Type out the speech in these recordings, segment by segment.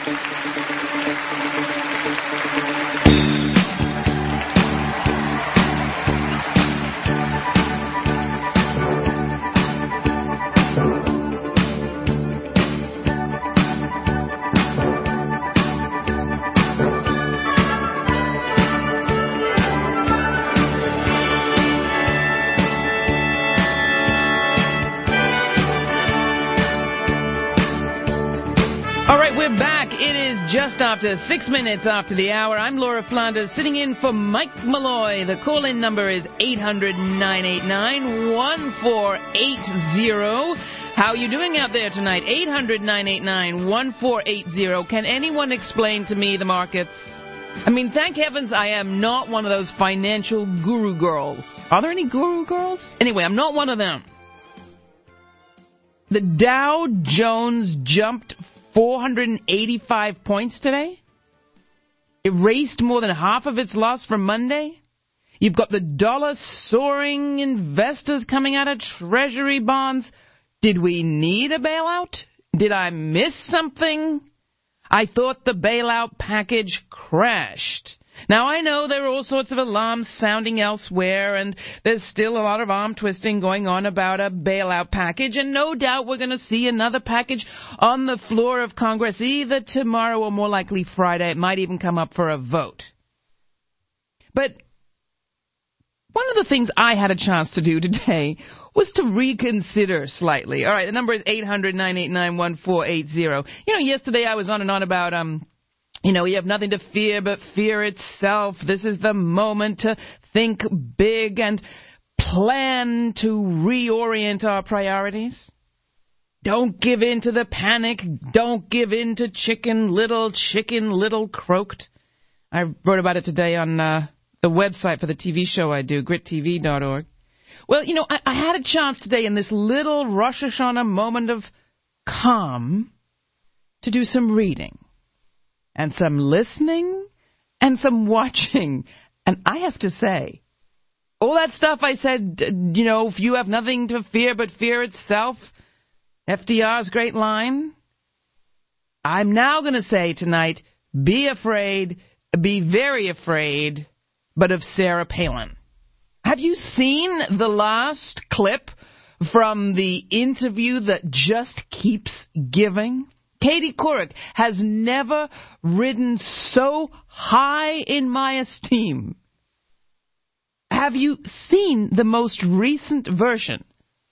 Just after 6 minutes after the hour, I'm Laura Flanders, sitting in for Mike Malloy. The call-in number is 800-989-1480. How are you doing out there tonight? 800-989-1480. Can anyone explain to me the markets? I mean, thank heavens I am not one of those financial guru girls. Are there any guru girls? Anyway, I'm not one of them. The Dow Jones jumped 485 points today. Erased more than half of its loss from Monday. You've got the dollar soaring, investors coming out of Treasury bonds. Did we need a bailout? Did I miss something? I thought the bailout package crashed. Now, I know there are all sorts of alarms sounding elsewhere, and there's still a lot of arm twisting going on about a bailout package, and no doubt we're going to see another package on the floor of Congress either tomorrow or more likely Friday. It might even come up for a vote. But one of the things I had a chance to do today was to reconsider slightly. All right, the number is 800-989-1480. You know, yesterday I was on and on about you have nothing to fear but fear itself. This is the moment to think big and plan to reorient our priorities. Don't give in to the panic. Don't give in to chicken little croaked. I wrote about it today on the website for the TV show I do, grittv.org. Well, I had a chance today in this little Rosh Hashanah moment of calm to do some reading. And some listening, and some watching. And I have to say, all that stuff I said, if you have nothing to fear but fear itself, FDR's great line, I'm now going to say tonight, be afraid, be very afraid, but of Sarah Palin. Have you seen the last clip from the interview that just keeps giving? Katie Couric has never ridden so high in my esteem. Have you seen the most recent version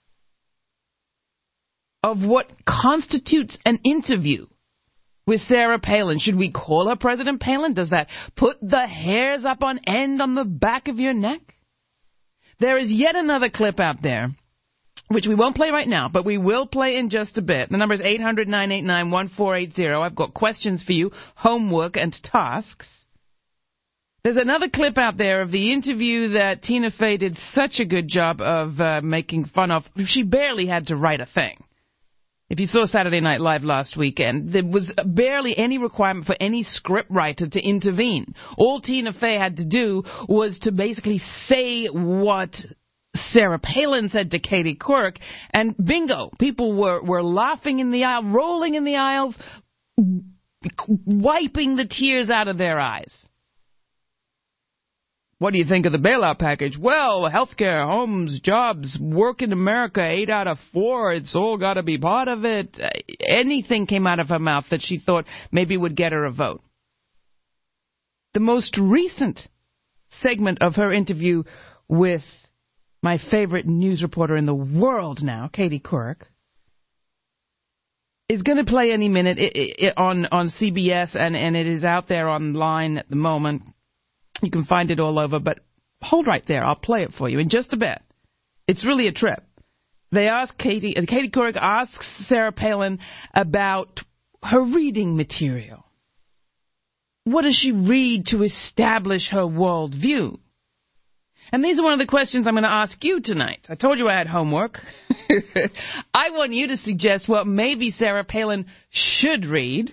of what constitutes an interview with Sarah Palin? Should we call her President Palin? Does that put the hairs up on end on the back of your neck? There is yet another clip out there, which we won't play right now, but we will play in just a bit. The number is 800-989-1480. I've got questions for you, homework and tasks. There's another clip out there of the interview that Tina Fey did such a good job of making fun of. She barely had to write a thing. If you saw Saturday Night Live last weekend, there was barely any requirement for any scriptwriter to intervene. All Tina Fey had to do was to basically say what Sarah Palin said to Katie Couric, and bingo, people were laughing in the aisle, rolling in the aisles, wiping the tears out of their eyes. What do you think of the bailout package? Well, healthcare, homes, jobs, work in America, 8 out of 4, it's all got to be part of it. Anything came out of her mouth that she thought maybe would get her a vote. The most recent segment of her interview with my favorite news reporter in the world now, Katie Couric, is going to play any minute on CBS, and it is out there online at the moment. You can find it all over, but hold right there. I'll play it for you in just a bit. It's really a trip. They ask Katie Couric asks Sarah Palin about her reading material. What does she read to establish her worldview? And these are one of the questions I'm going to ask you tonight. I told you I had homework. I want you to suggest what maybe Sarah Palin should read,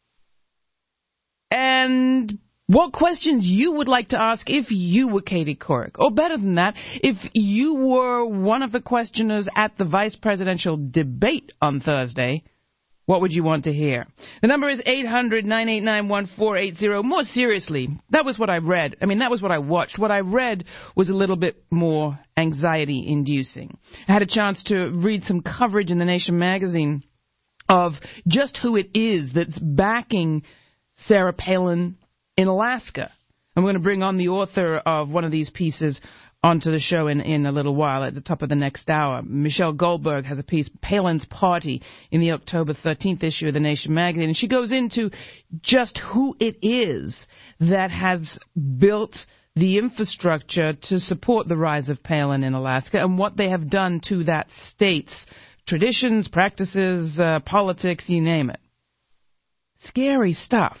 and what questions you would like to ask if you were Katie Couric. Or better than that, if you were one of the questioners at the vice presidential debate on Thursday, What would you want to hear? The number is 800-989-1480. More seriously, that was what I read. I mean, that was what I watched. What I read was a little bit more anxiety-inducing. I had a chance to read some coverage in The Nation magazine of just who it is that's backing Sarah Palin in Alaska. I'm going to bring on the author of one of these pieces onto the show in a little while at the top of the next hour. Michelle Goldberg has a piece, Palin's Party, in the October 13th issue of The Nation magazine. And she goes into just who it is that has built the infrastructure to support the rise of Palin in Alaska and what they have done to that state's traditions, practices, politics, you name it. Scary stuff.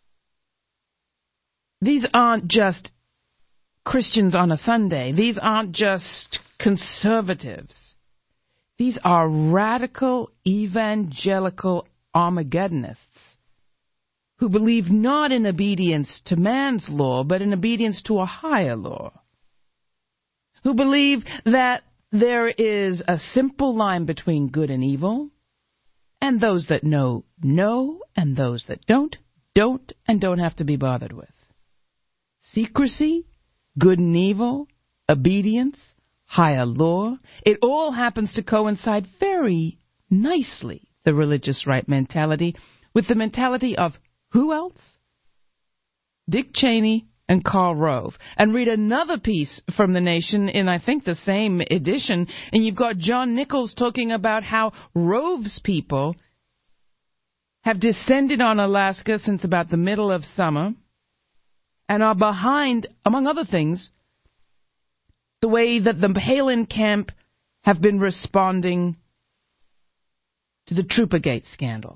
These aren't just Christians on a Sunday. These aren't just conservatives. These are radical evangelical Armageddonists who believe not in obedience to man's law, but in obedience to a higher law. Who believe that there is a simple line between good and evil, and those that know, and those that don't, and don't have to be bothered with. Secrecy, good and evil, obedience, higher law, it all happens to coincide very nicely, the religious right mentality, with the mentality of who else? Dick Cheney and Karl Rove. And read another piece from The Nation in, I think, the same edition, and you've got John Nichols talking about how Rove's people have descended on Alaska since about the middle of summer, and are behind, among other things, the way that the Palin camp have been responding to the Troopergate scandal.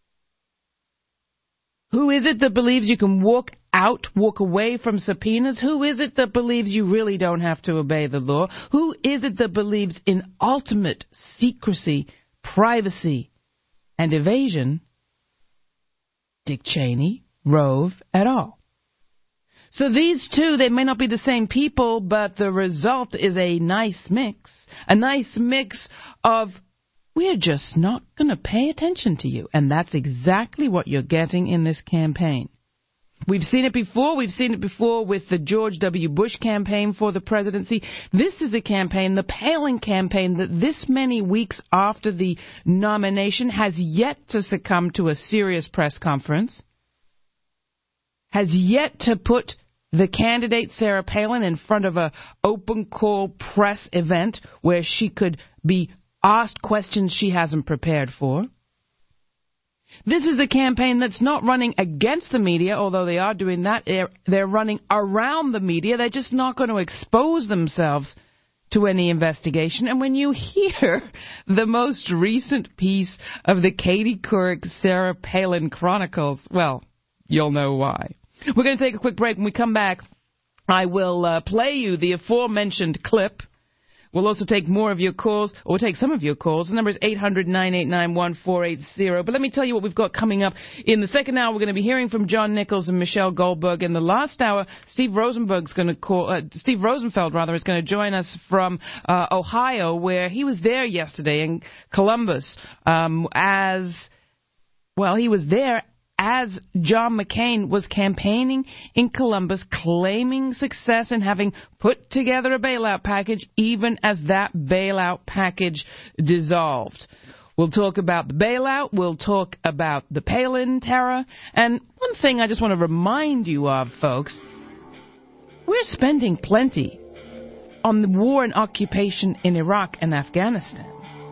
Who is it that believes you can walk away from subpoenas? Who is it that believes you really don't have to obey the law? Who is it that believes in ultimate secrecy, privacy, and evasion? Dick Cheney, Rove, et al. So these two, they may not be the same people, but the result is a nice mix of we're just not going to pay attention to you. And that's exactly what you're getting in this campaign. We've seen it before. We've seen it before with the George W. Bush campaign for the presidency. This is a campaign, the Palin campaign, that this many weeks after the nomination has yet to succumb to a serious press conference, has yet to put the candidate Sarah Palin in front of an open call press event where she could be asked questions she hasn't prepared for. This is a campaign that's not running against the media, although they are doing that. They're running around the media. They're just not going to expose themselves to any investigation. And when you hear the most recent piece of the Katie Couric Sarah Palin Chronicles, well, you'll know why. We're going to take a quick break. When we come back, I will play you the aforementioned clip. We'll also take more of your calls, or we'll take some of your calls. The number is 800-989-1480. But let me tell you what we've got coming up. In the second hour, we're going to be hearing from John Nichols and Michelle Goldberg. In the last hour, Steve Rosenfeld is going to join us from Ohio, where he was there yesterday in Columbus he was there as John McCain was campaigning in Columbus, claiming success and having put together a bailout package, even as that bailout package dissolved. We'll talk about the bailout. We'll talk about the Palin terror. And one thing I just want to remind you of, folks, we're spending plenty on the war and occupation in Iraq and Afghanistan.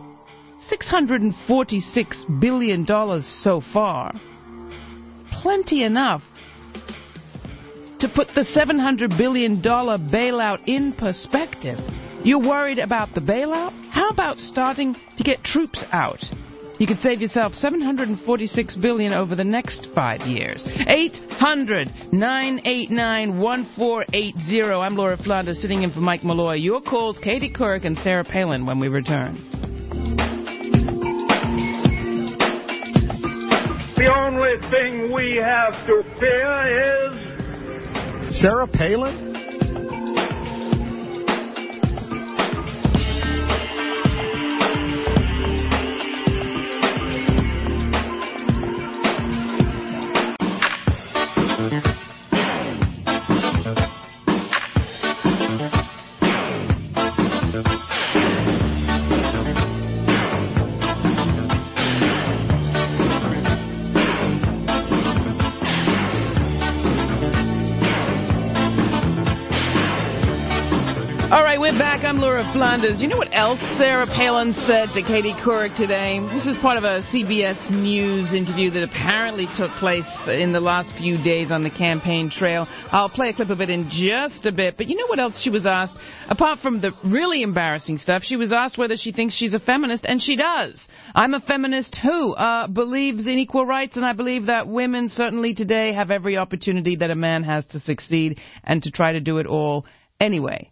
$646 billion so far. Plenty enough to put the $700 billion bailout in perspective. You're worried about the bailout? How about starting to get troops out? You could save yourself $746 billion over the next 5 years. 800-989-1480. I'm Laura Flanders, sitting in for Mike Malloy. Your calls, Katie Couric and Sarah Palin, when we return. The only thing we have to fear is Sarah Palin? All right, we're back. I'm Laura Flanders. You know what else Sarah Palin said to Katie Couric today? This is part of a CBS News interview that apparently took place in the last few days on the campaign trail. I'll play a clip of it in just a bit. But you know what else she was asked? Apart from the really embarrassing stuff, she was asked whether she thinks she's a feminist, and she does. I'm a feminist who believes in equal rights, and I believe that women certainly today have every opportunity that a man has to succeed and to try to do it all anyway.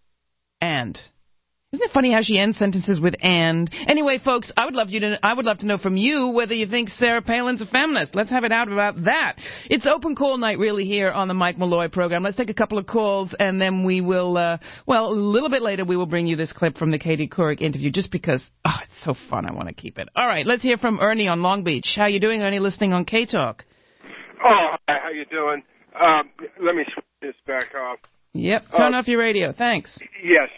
And isn't it funny how she ends sentences with "and"? Anyway, folks, I would love to know from you whether you think Sarah Palin's a feminist. Let's have it out about that. It's open call night, really, here on the Mike Malloy program. Let's take a couple of calls, and then we will. A little bit later, we will bring you this clip from the Katie Couric interview, just because it's so fun. I want to keep it. All right, let's hear from Ernie on Long Beach. How you doing, Ernie? Listening on K Talk. Oh, hi, how you doing? Let me switch this back off. Yep, turn off your radio. Thanks. Yes.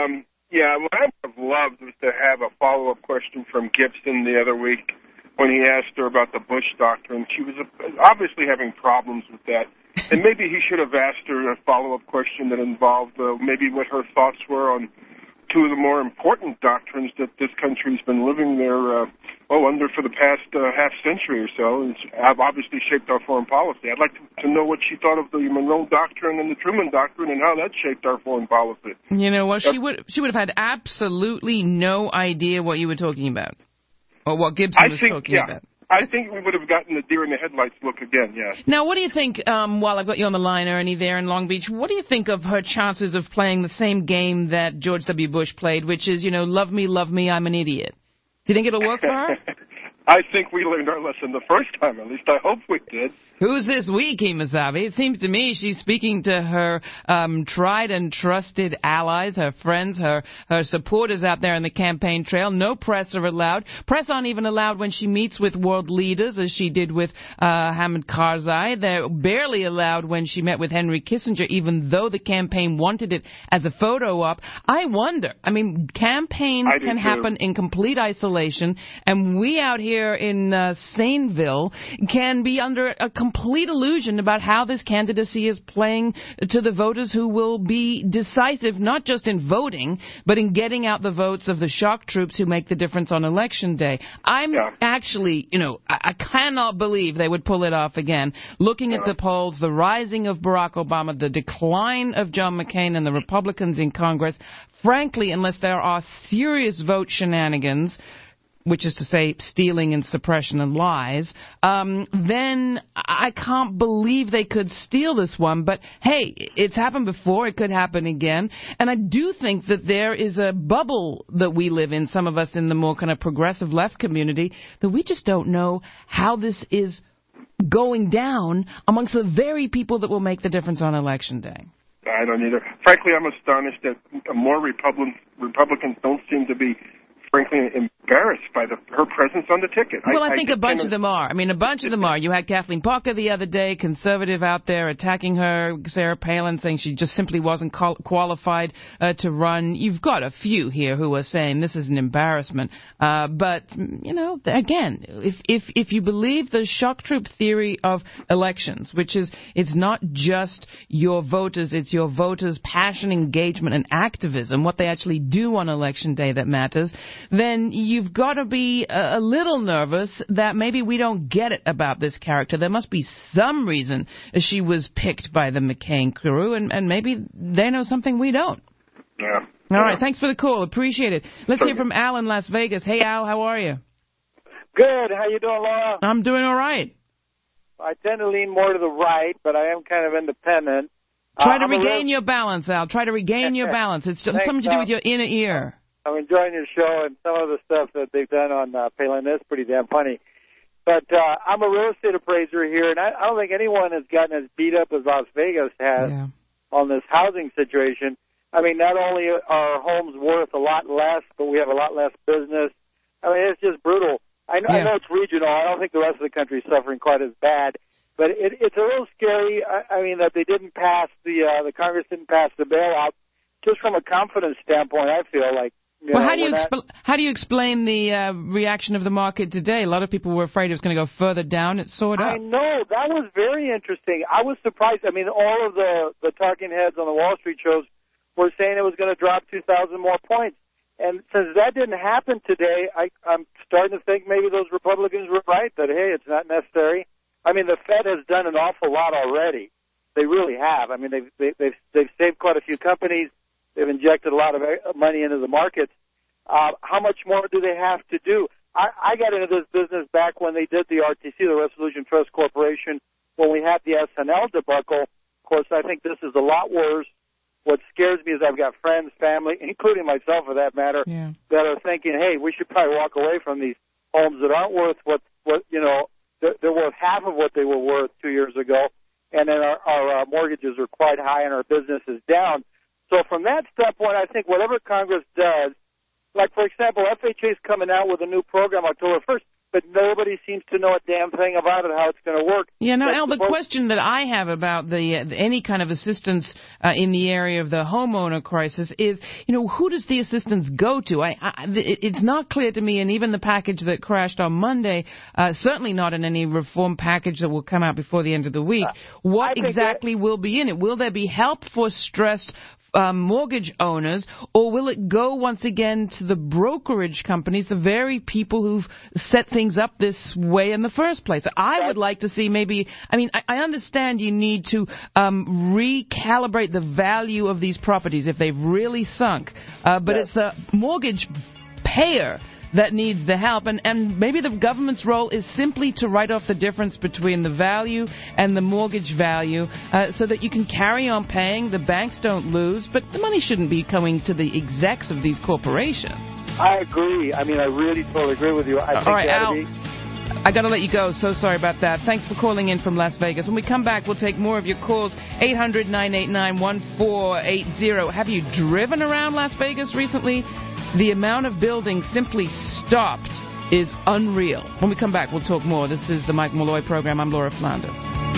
What I would have loved was to have a follow-up question from Gibson the other week when he asked her about the Bush Doctrine. She was obviously having problems with that. And maybe he should have asked her a follow-up question that involved maybe what her thoughts were on two of the more important doctrines that this country's been living there under for the past half century or so, and have obviously shaped our foreign policy. I'd like to know what she thought of the Monroe Doctrine and the Truman Doctrine and how that shaped our foreign policy. You know what? She would have had absolutely no idea what you were talking about, or what Gibson was talking about. I think we would have gotten the deer in the headlights look again, yes. Now, what do you think, while I've got you on the line, Ernie, there in Long Beach, what do you think of her chances of playing the same game that George W. Bush played, which is, love me, I'm an idiot? Do you think it'll work for her? I think we learned our lesson the first time, at least I hope we did. Who's this we, Kemosabe? It seems to me she's speaking to her tried and trusted allies, her friends, her supporters out there on the campaign trail. No press are allowed. Press aren't even allowed when she meets with world leaders, as she did with Hamid Karzai. They're barely allowed when she met with Henry Kissinger, even though the campaign wanted it as a photo op. I wonder, campaigns can happen in complete isolation, and we out here in Saneville can be under a complete illusion about how this candidacy is playing to the voters who will be decisive, not just in voting, but in getting out the votes of the shock troops who make the difference on Election Day. Actually, I cannot believe they would pull it off again. Looking at the polls, the rising of Barack Obama, the decline of John McCain and the Republicans in Congress, frankly, unless there are serious vote shenanigans, which is to say stealing and suppression and lies, then I can't believe they could steal this one. But, hey, it's happened before. It could happen again. And I do think that there is a bubble that we live in, some of us in the more kind of progressive left community, that we just don't know how this is going down amongst the very people that will make the difference on Election Day. I don't either. Frankly, I'm astonished that more Republicans don't seem to be frankly embarrassed by her presence on the ticket. Well, I think a bunch of them are. A bunch of them are. You had Kathleen Parker the other day, conservative out there, attacking her, Sarah Palin, saying she just simply wasn't qualified to run. You've got a few here who are saying this is an embarrassment. But, again, if you believe the shock troop theory of elections, which is it's not just your voters, it's your voters' passion, engagement, and activism, what they actually do on Election Day that matters, then you've got to be a little nervous that maybe we don't get it about this character. There must be some reason she was picked by the McCain crew, and maybe they know something we don't. Yeah. All right, thanks for the call. Appreciate it. Let's hear from Al in Las Vegas. Hey, Al, how are you? Good. How you doing, Laura? I'm doing all right. I tend to lean more to the right, but I am kind of independent. Try to regain your balance, Al. Try to regain your balance. It's something to do with your inner ear. I'm enjoying your show, and some of the stuff that they've done on Palin is pretty damn funny. But I'm a real estate appraiser here, and I don't think anyone has gotten as beat up as Las Vegas has on this housing situation. Not only are our homes worth a lot less, but we have a lot less business. It's just brutal. I know it's regional. I don't think the rest of the country is suffering quite as bad. But it's a little scary, that they didn't pass, the Congress didn't pass the bailout. Just from a confidence standpoint, I feel like, well, how do you explain the reaction of the market today? A lot of people were afraid it was going to go further down. It soared up. I know. That was very interesting. I was surprised. All of the talking heads on the Wall Street shows were saying it was going to drop 2,000 more points. And since that didn't happen today, I'm starting to think maybe those Republicans were right, that, hey, it's not necessary. I mean, the Fed has done an awful lot already. They really have. I mean, they've saved quite a few companies. They've injected a lot of money into the markets. How much more do they have to do? I got into this business back when they did the RTC, the Resolution Trust Corporation, when we had the SNL debacle. Of course, I think this is a lot worse. What scares me is I've got friends, family, including myself for that matter, that are thinking, hey, we should probably walk away from these homes that aren't worth what they're worth half of what they were worth 2 years ago, and then our mortgages are quite high and our business is down. So from that standpoint, I think whatever Congress does, like, for example, FHA is coming out with a new program October 1st, but nobody seems to know a damn thing about it, how it's going to work. Yeah, no, Al, the question that I have about any kind of assistance in the area of the homeowner crisis is, who does the assistance go to? It's not clear to me, and even the package that crashed on Monday, certainly not in any reform package that will come out before the end of the week. What exactly will be in it? Will there be help for stressed mortgage owners, or will it go once again to the brokerage companies, the very people who've set things up this way in the first place? I would like to see I understand you need to recalibrate the value of these properties if they've really sunk, but it's the mortgage payer that needs the help, and maybe the government's role is simply to write off the difference between the value and the mortgage value so that you can carry on paying, the banks don't lose, but the money shouldn't be coming to the execs of these corporations. I agree. I really totally agree with you. I think all right, Al, I got to let you go. So sorry about that. Thanks for calling in from Las Vegas. When we come back, we'll take more of your calls. 800-989-1480. Have you driven around Las Vegas recently? The amount of buildings simply stopped is unreal. When we come back, we'll talk more. This is the Mike Malloy Program. I'm Laura Flanders.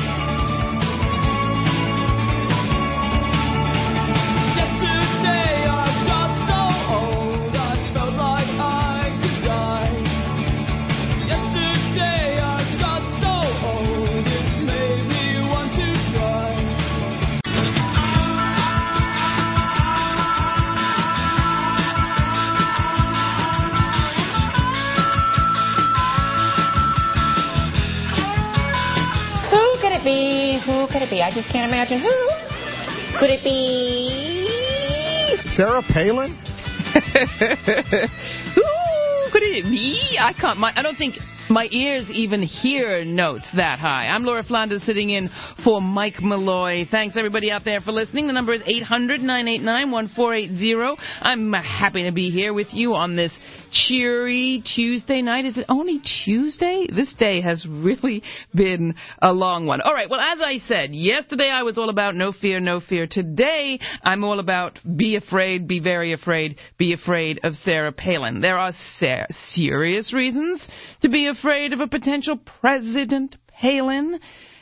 Who could it be? I just can't imagine who. Could it be Sarah Palin? Who could it be? I don't think my ears even hear notes that high. I'm Laura Flanders sitting in for Mike Malloy. Thanks, everybody out there for listening. The number is 800-989-1480. I'm happy to be here with you on this cheery Tuesday night. Is it only Tuesday? This day has really been a long one. All right, well, as I said, yesterday I was all about no fear, no fear. Today I'm all about be afraid, be very afraid, be afraid of Sarah Palin. There are serious reasons to be afraid of a potential President Palin.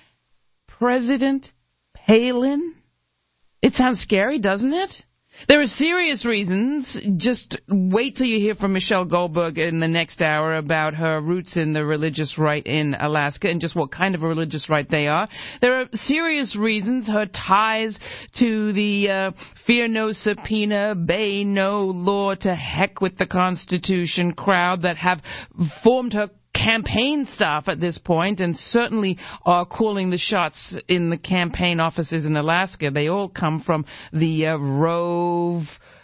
President Palin? It sounds scary, doesn't it? There are serious reasons. Just wait till you hear from Michelle Goldberg in the next hour about her roots in the religious right in Alaska and just what kind of a religious right they are. There are serious reasons, her ties to the fear no subpoena, obey no law, to heck with the Constitution crowd that have formed her campaign staff at this point and certainly are calling the shots in the campaign offices in Alaska. They all come from the Rove,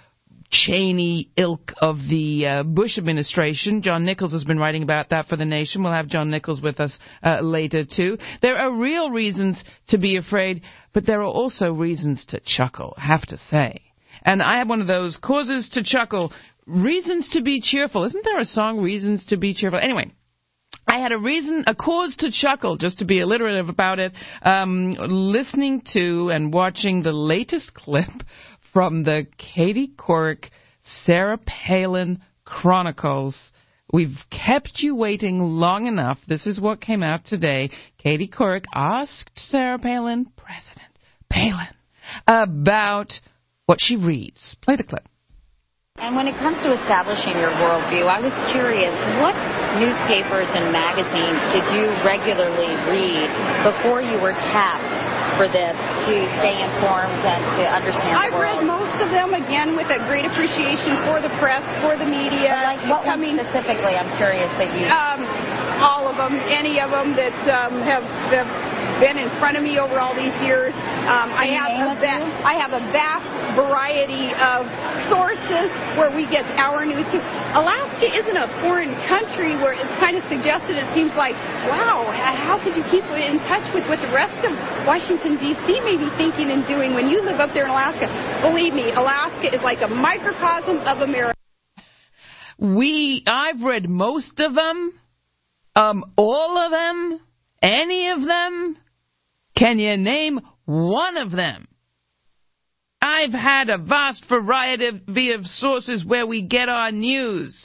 Cheney ilk of the Bush administration. John Nichols has been writing about that for The Nation. We'll have John Nichols with us later, too. There are real reasons to be afraid, but there are also reasons to chuckle, I have to say. And I have one of those causes to chuckle, reasons to be cheerful. Isn't there a song, Reasons to be Cheerful? Anyway, I had a cause to chuckle, just to be alliterative about it, listening to and watching the latest clip from the Katie Couric Sarah Palin Chronicles. We've kept you waiting long enough. This is what came out today. Katie Couric asked Sarah Palin, President Palin, about what she reads. Play the clip. And when it comes to establishing your worldview, I was curious, what newspapers and magazines did you regularly read before you were tapped for this to stay informed and to understand the world? I've read most of them, again, with a great appreciation for the press, for the media. But what one specifically, I'm curious that you... all of them, any of them that have been in front of me over all these years. I have a vast variety of sources where we get our news too. Alaska isn't a foreign country where it's kind of suggested. It seems like, wow, how could you keep in touch with what the rest of Washington, D.C. may be thinking and doing when you live up there in Alaska? Believe me, Alaska is like a microcosm of America. I've read most of them. All of them? Any of them? Can you name one of them? I've had a vast variety of sources where we get our news.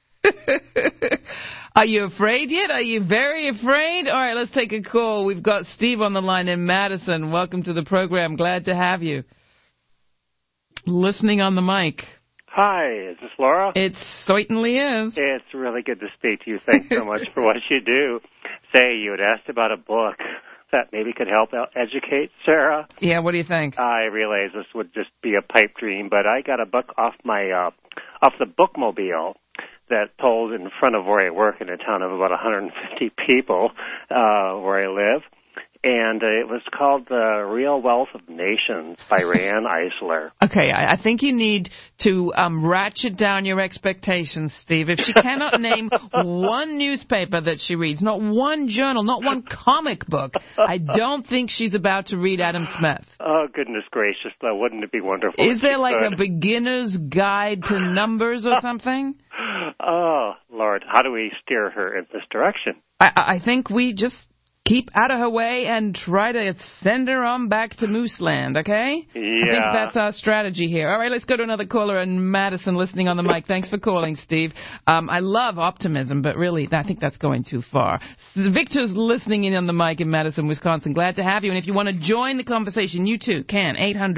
Are you afraid yet? Are you very afraid? All right, let's take a call. We've got Steve on the line in Madison. Welcome to the program. Glad to have you. Listening on the mic. Hi, is this Laura? It certainly is. It's really good to speak to you. Thanks so much for what you do. Say, you had asked about a book that maybe could help educate Sarah. Yeah, what do you think? I realize this would just be a pipe dream, but I got a book off the Bookmobile that told in front of where I work in a town of about 150 people where I live. And it was called The Real Wealth of Nations by Rayanne Eisler. Okay, I think you need to ratchet down your expectations, Steve. If she cannot name one newspaper that she reads, not one journal, not one comic book, I don't think she's about to read Adam Smith. Oh, goodness gracious, though, wouldn't it be wonderful? Is there like a beginner's guide to numbers or something? Oh, Lord, how do we steer her in this direction? I think we just keep out of her way and try to send her on back to Mooseland, okay? Yeah. I think that's our strategy here. All right, let's go to another caller in Madison listening on the mic. Thanks for calling, Steve. I love optimism, but really, I think that's going too far. Victor's listening in on the mic in Madison, Wisconsin. Glad to have you. And if you want to join the conversation, you too can.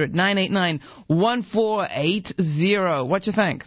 800-989-1480. What you think?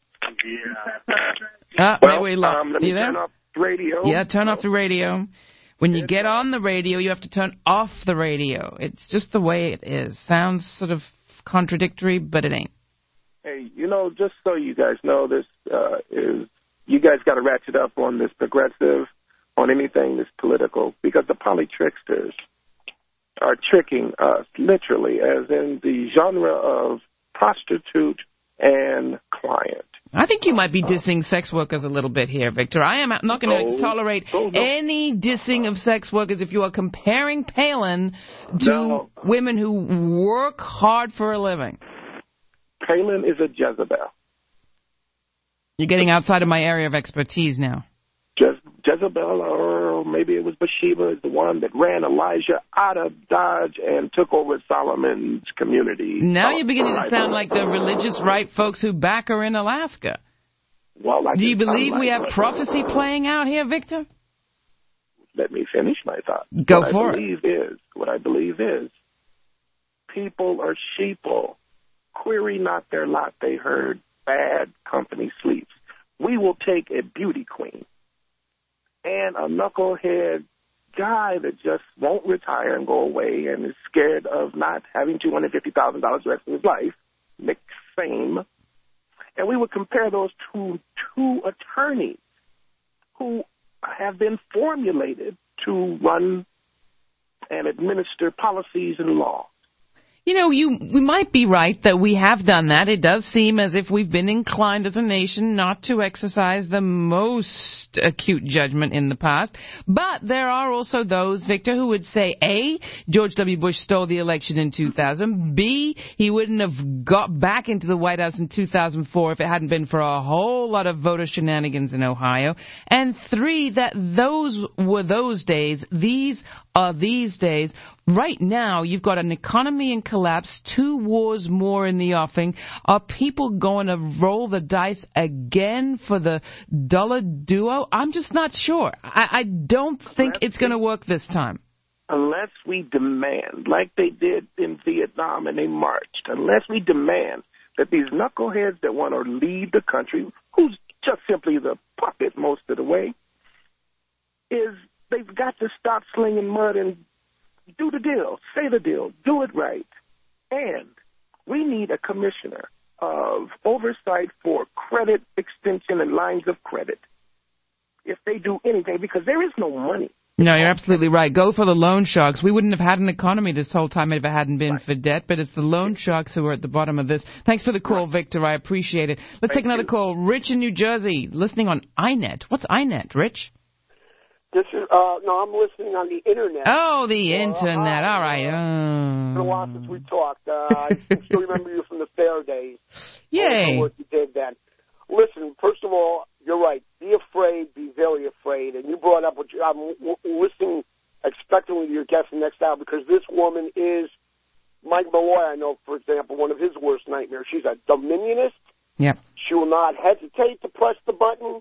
Yeah. Let me turn off the radio. Yeah, turn off the radio. When you get on the radio, you have to turn off the radio. It's just the way it is. Sounds sort of contradictory, but it ain't. Hey, just so you guys know, this is, you guys got to ratchet up on this progressive, on anything that's political, because the polytricksters are tricking us, literally, as in the genre of prostitute and client. I think you might be dissing sex workers a little bit here, Victor. I am not going to tolerate any dissing of sex workers if you are comparing Palin to women who work hard for a living. Palin is a Jezebel. You're getting outside of my area of expertise now. Jezebel, or maybe it was Bathsheba, is the one that ran Elijah out of Dodge and took over Solomon's community. Now you're beginning to sound like the religious right folks who back her in Alaska. Well, do you believe we have prophecy playing out here, Victor? Let me finish my thought. What I believe is, people are sheeple. Query not their lot, they heard bad company sleeps. We will take a beauty queen and a knucklehead guy that just won't retire and go away and is scared of not having $250,000 the rest of his life, Nick Fame, and we would compare those to two attorneys who have been formulated to run and administer policies and laws. We might be right that we have done that. It does seem as if we've been inclined as a nation not to exercise the most acute judgment in the past. But there are also those, Victor, who would say, A, George W. Bush stole the election in 2000. B, he wouldn't have got back into the White House in 2004 if it hadn't been for a whole lot of voter shenanigans in Ohio. And 3, that those were those days. These are these days. Right now, you've got an economy in collapse, 2 wars more in the offing. Are people going to roll the dice again for the dollar duo? I'm just not sure. I don't think it's going to work this time. Unless we demand, like they did in Vietnam and they marched, unless we demand that these knuckleheads that want to lead the country, who's just simply the puppet most of the way, is they've got to stop slinging mud and do the deal, say the deal, do it right. And we need a commissioner of oversight for credit extension and lines of credit if they do anything, because there is no money. No, you're absolutely right. Go for the loan sharks. We wouldn't have had an economy this whole time if it hadn't been for debt, but it's the loan sharks who are at the bottom of this. Thanks for the call, Victor. I appreciate it. Let's take another call. Rich in New Jersey, listening on iNet. What's iNet, Rich? This is, no, I'm listening on the Internet. Oh, the Internet. All right. It's been a while since we talked. I still remember you from the fair days. Yay. What you did then. Listen, first of all, you're right. Be afraid, be very afraid. And you brought up what I'm listening expectantly to your guest next hour, because this woman is, Mike Malloy, I know, for example, one of his worst nightmares. She's a dominionist. Yep. She will not hesitate to press the button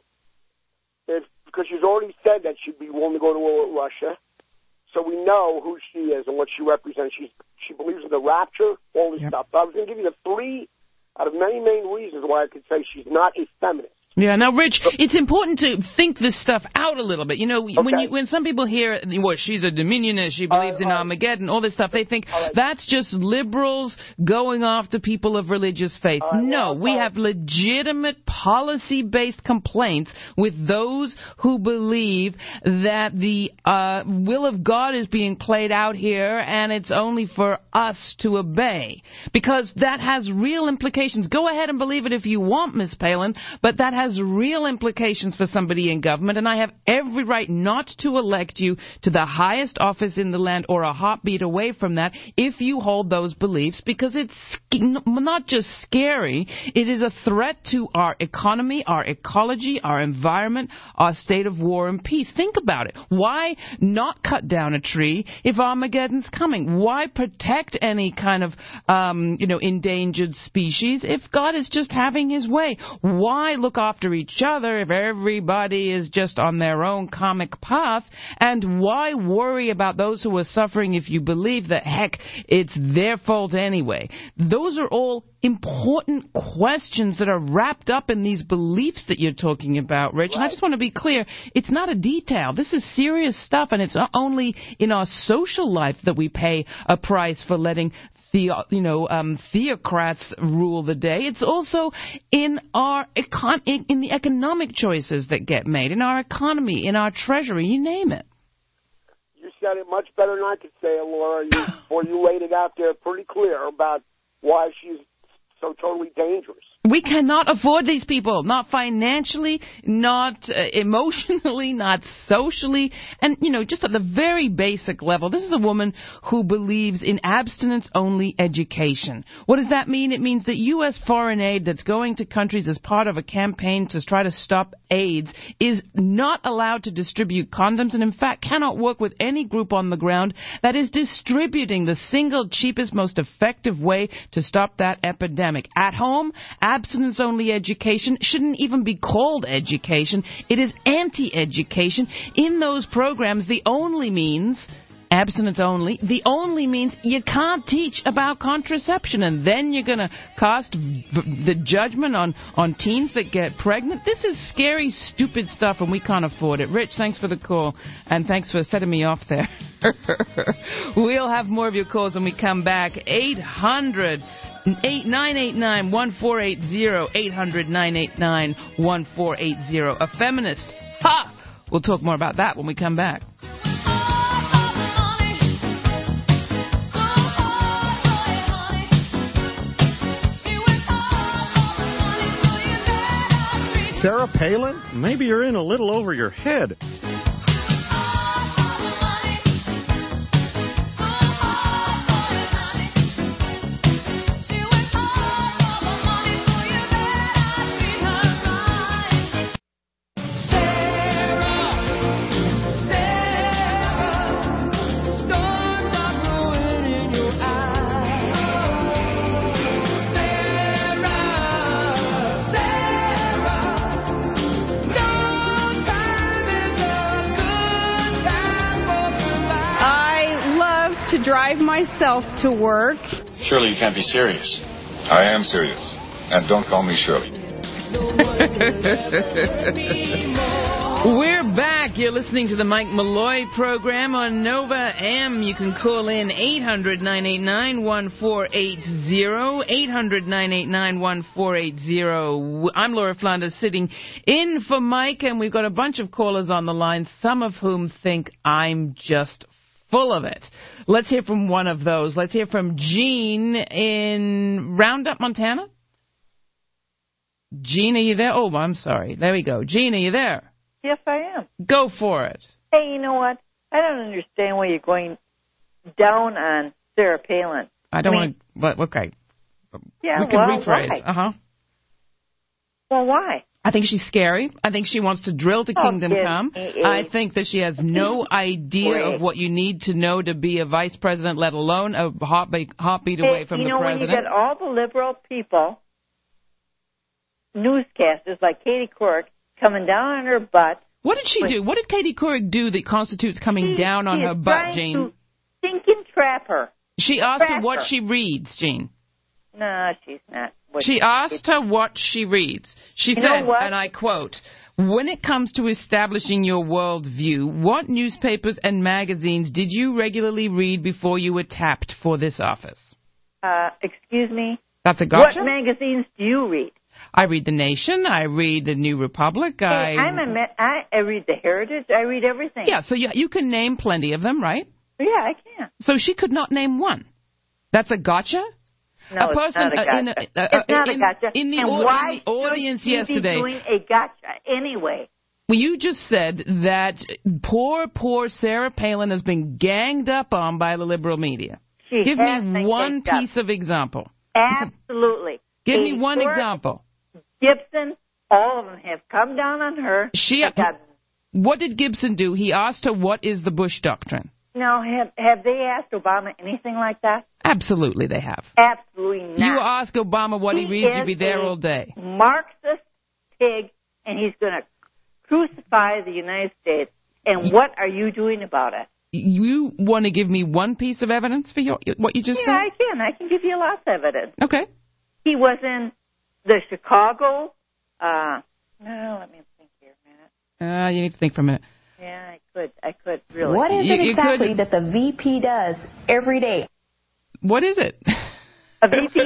because she's already said that she'd be willing to go to war with Russia. So we know who she is and what she represents. She believes in the rapture, all this stuff. But I was going to give you the 3 out of many main reasons why I could say she's not a feminist. Yeah, now, Rich, it's important to think this stuff out a little bit. You know, when some people hear, well, she's a dominionist, she believes in Armageddon, all this stuff, they think that's just liberals going after people of religious faith. No, we have legitimate policy-based complaints with those who believe that the will of God is being played out here and it's only for us to obey. Because that has real implications. Go ahead and believe it if you want, Miss Palin, but that has real implications for somebody in government, and I have every right not to elect you to the highest office in the land or a heartbeat away from that if you hold those beliefs, because it's not just scary, it is a threat to our economy, our ecology, our environment, our state of war and peace. Think about it. Why not cut down a tree if Armageddon's coming? Why protect any kind of endangered species if God is just having his way? Why look after each other if everybody is just on their own comic path? And why worry about those who are suffering if you believe that, heck, it's their fault anyway? Those are all important questions that are wrapped up in these beliefs that you're talking about, Rich. Right. And I just want to be clear, it's not a detail. This is serious stuff, and it's not only in our social life that we pay a price for letting theocrats rule the day. It's also in our in the economic choices that get made, in our economy, in our treasury, you name it. You said it much better than I could say it, Laura. You laid it out there pretty clear about why she's so totally dangerous. We cannot afford these people, not financially, not emotionally, not socially, and, just at the very basic level. This is a woman who believes in abstinence-only education. What does that mean? It means that U.S. foreign aid that's going to countries as part of a campaign to try to stop AIDS is not allowed to distribute condoms, and in fact cannot work with any group on the ground that is distributing the single cheapest, most effective way to stop that epidemic. At home, abstinence-only education shouldn't even be called education. It is anti-education. In those programs, the only means, abstinence-only, the only means you can't teach about contraception, and then you're going to cast the judgment on teens that get pregnant. This is scary, stupid stuff, and we can't afford it. Rich, thanks for the call, and thanks for setting me off there. We'll have more of your calls when we come back. 800-989-1480, 800-989-1480. A feminist. Ha! We'll talk more about that when we come back. Sarah Palin? Maybe you're in a little over your head. Drive myself to work. Surely you can't be serious. I am serious. And don't call me Shirley. We're back. You're listening to the Mike Malloy program on Nova M. You can call in 800-989-1480, 800-989-1480. I'm Laura Flanders sitting in for Mike, and we've got a bunch of callers on the line, some of whom think I'm just full of it. Let's hear from one of those. Let's hear from Gene in Roundup, Montana. Gene, are you there? Oh, I'm sorry. There we go. Gene, are you there? Yes, I am. Go for it. Hey, you know what? I don't understand why you're going down on Sarah Palin. I want to, but okay. Yeah, we can rephrase. Why? Well, why? I think she's scary. I think she wants to drill to Kingdom Come. I think that she has no idea of what you need to know to be a vice president, let alone a heartbeat away from the president. You know, when you get all the liberal people, newscasters like Katie Couric, coming down on her butt. What did she do? What did Katie Couric do that constitutes coming down on her butt, Gene? To sink and trap her. She asked her what she reads, Gene. No, she's not. She asked her what she reads. She said, and I quote, "When it comes to establishing your worldview, what newspapers and magazines did you regularly read before you were tapped for this office?" Excuse me? That's a gotcha? What magazines do you read? I read The Nation. I read The New Republic. I read The Heritage. I read everything. Yeah, so you can name plenty of them, right? Yeah, I can. So she could not name one. That's a gotcha? No, it's not a gotcha. It's not a gotcha. In the audience yesterday. Why should you be doing a gotcha anyway? Well, you just said that poor Sarah Palin has been ganged up on by the liberal media. Give me one piece of example. Absolutely. Give me one example. Gibson, all of them have come down on her. What did Gibson do? He asked her, what is the Bush Doctrine? Now, have they asked Obama anything like that? Absolutely they have. Absolutely not. You ask Obama what he reads, you'd be there all day. Marxist pig, and he's going to crucify the United States. And what are you doing about it? You want to give me one piece of evidence for what you just said? Yeah, I can. I can give you lots of evidence. Okay. He was in the Chicago. Let me think here a minute. You need to think for a minute. Yeah, I could really. What is it exactly that the VP does every day? What is it? A VP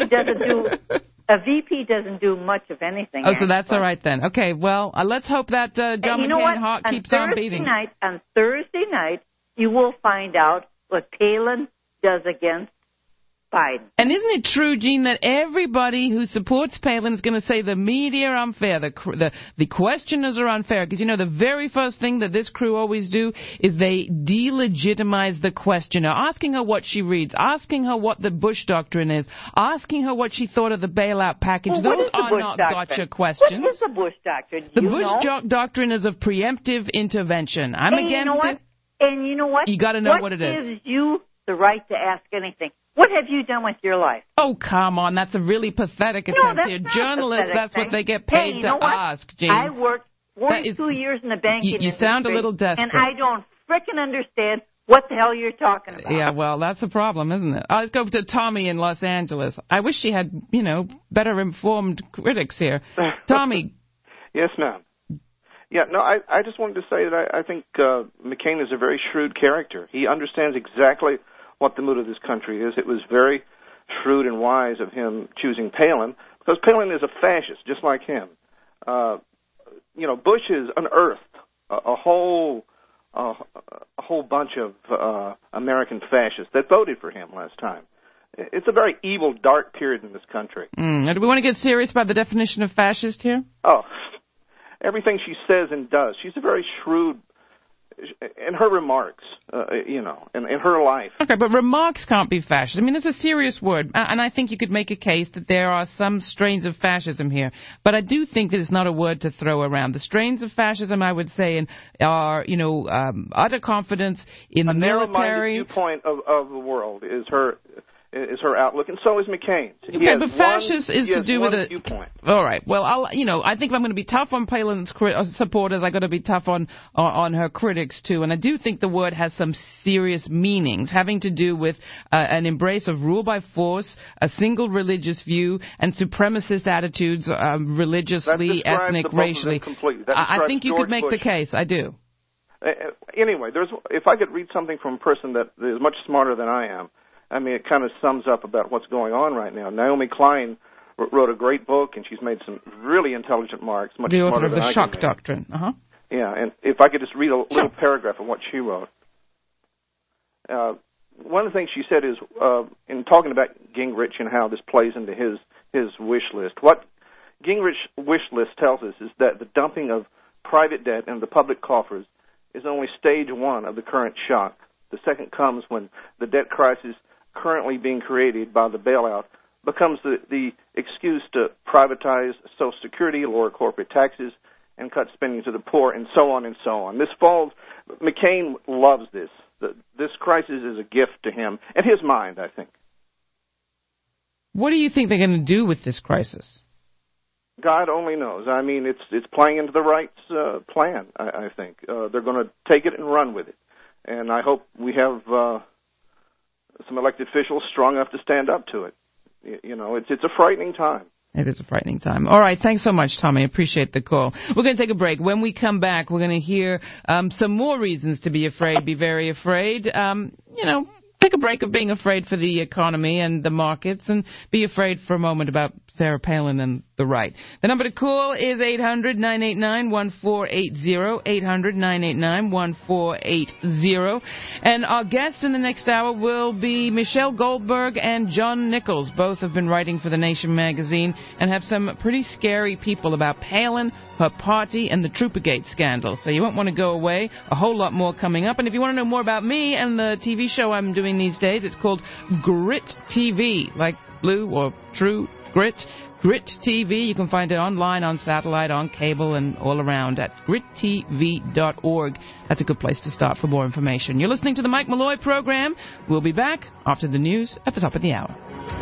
doesn't do much of anything. Oh, so that's all right then. Okay, well, let's hope that John McCain heart keeps on beating. On Thursday night, you will find out what Palin does against Biden. And isn't it true, Gene, that everybody who supports Palin is going to say the media are unfair, the questioners are unfair? Because, the very first thing that this crew always do is they delegitimize the questioner, asking her what she reads, asking her what the Bush Doctrine is, asking her what she thought of the bailout package. Well, those are not gotcha questions. What is the Bush Doctrine? The Bush Doctrine is of preemptive intervention. I'm against it. And you know what? You got to know what it is. What gives you the right to ask anything? What have you done with your life? Oh, come on. That's a really pathetic attempt here. Journalists, that's what they get paid to ask, Gene. I worked 42 years in the banking industry. You sound a little desperate. And I don't frickin' understand what the hell you're talking about. Yeah, well, that's a problem, isn't it? Let's go to Tommy in Los Angeles. I wish she had, better informed critics here. Tommy. Yes, ma'am. Yeah, no, I just wanted to say that I think McCain is a very shrewd character. He understands exactly what the mood of this country is. It was very shrewd and wise of him choosing Palin, because Palin is a fascist, just like him. Bush has unearthed a whole bunch of American fascists that voted for him last time. It's a very evil, dark period in this country. Now, do we want to get serious about the definition of fascist here? Oh, everything she says and does. She's a very shrewd, in her remarks, in her life. Okay, but remarks can't be fascist. I mean, it's a serious word, and I think you could make a case that there are some strains of fascism here. But I do think that it's not a word to throw around. The strains of fascism, I would say, are, utter confidence in the military. A narrow-minded viewpoint of the world is her is her outlook, and so is McCain's. Okay, but fascist is to do with a viewpoint. All right. Well, I think if I'm going to be tough on Palin's supporters, I got to be tough on her critics too. And I do think the word has some serious meanings, having to do with an embrace of rule by force, a single religious view, and supremacist attitudes, religiously, ethnic, racially. I think you could make the case. I do. Anyway, if I could read something from a person that is much smarter than I am, I mean, it kind of sums up about what's going on right now. Naomi Klein wrote a great book, and she's made some really intelligent marks. Much the author smarter of than The I Shock can Doctrine. Yeah, and if I could just read a little paragraph of what she wrote. One of the things she said is, in talking about Gingrich and how this plays into his wish list, what Gingrich's wish list tells us is that the dumping of private debt into the public coffers is only stage one of the current shock. The second comes when the debt crisis currently being created by the bailout becomes the excuse to privatize Social Security, lower corporate taxes, and cut spending to the poor, and so on and so on. This falls. McCain loves this. This crisis is a gift to him and his mind, I think. What do you think they're going to do with this crisis? God only knows. I mean, it's playing into the right plan, I think. They're going to take it and run with it. And I hope we have some elected officials strong enough to stand up to it. You know, it's a frightening time. It is a frightening time. All right. Thanks so much, Tommy. I appreciate the call. We're going to take a break. When we come back, we're going to hear some more reasons to be afraid, be very afraid. Take a break of being afraid for the economy and the markets and be afraid for a moment about Sarah Palin and the right. The number to call is 800-989-1480, 800-989-1480. And our guests in the next hour will be Michelle Goldberg and John Nichols. Both have been writing for The Nation magazine and have some pretty scary people about Palin, her party, and the Troopergate scandal. So you won't want to go away. A whole lot more coming up. And if you want to know more about me and the TV show I'm doing these days, it's called Grit TV, like blue or true grit. Grit TV. You can find it online, on satellite, on cable, and all around at grittv.org. That's a good place to start for more information. You're listening to the Mike Malloy program. We'll be back after the news at the top of the hour.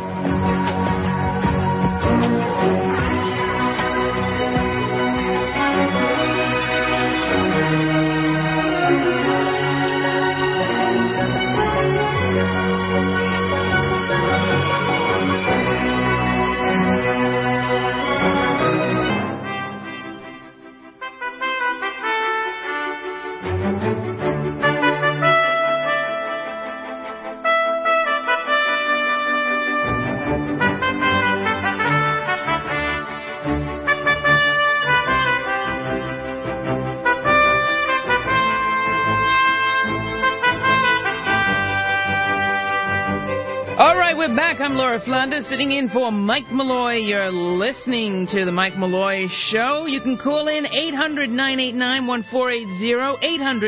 Back. I'm Laura Flanders, sitting in for Mike Malloy. You're listening to the Mike Malloy Show. You can call in 800-989-1480,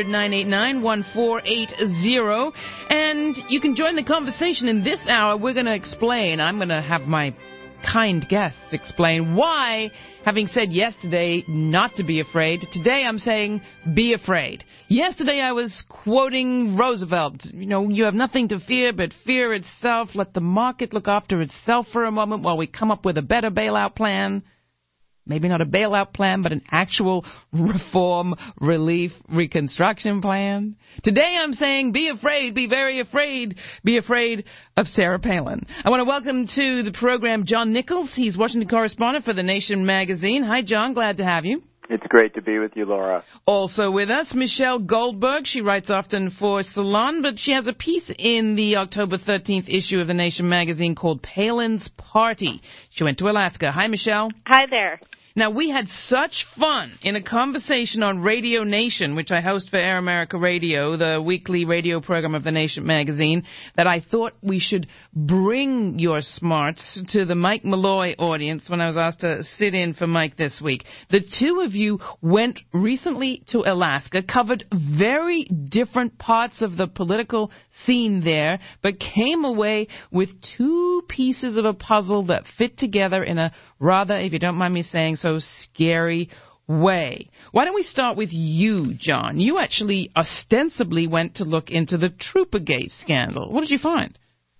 800-989-1480, and you can join the conversation. In this hour, we're going to explain. I'm going to have my kind guests explain why, having said yesterday not to be afraid, today I'm saying be afraid. Yesterday I was quoting Roosevelt. You have nothing to fear but fear itself. Let the market look after itself for a moment while we come up with a better bailout plan. Maybe not a bailout plan, but an actual reform, relief, reconstruction plan. Today I'm saying be afraid, be very afraid, be afraid of Sarah Palin. I want to welcome to the program John Nichols. He's Washington correspondent for The Nation magazine. Hi, John. Glad to have you. It's great to be with you, Laura. Also with us, Michelle Goldberg. She writes often for Salon, but she has a piece in the October 13th issue of The Nation magazine called Palin's Party. She went to Alaska. Hi, Michelle. Hi there. Now, we had such fun in a conversation on Radio Nation, which I host for Air America Radio, the weekly radio program of The Nation magazine, that I thought we should bring your smarts to the Mike Malloy audience when I was asked to sit in for Mike this week. The two of you went recently to Alaska, covered very different parts of the political scene there, but came away with two pieces of a puzzle that fit together in a rather, if you don't mind me saying so, scary way. Why don't we start with you, John? You actually ostensibly went to look into the Troopergate scandal. What did you find?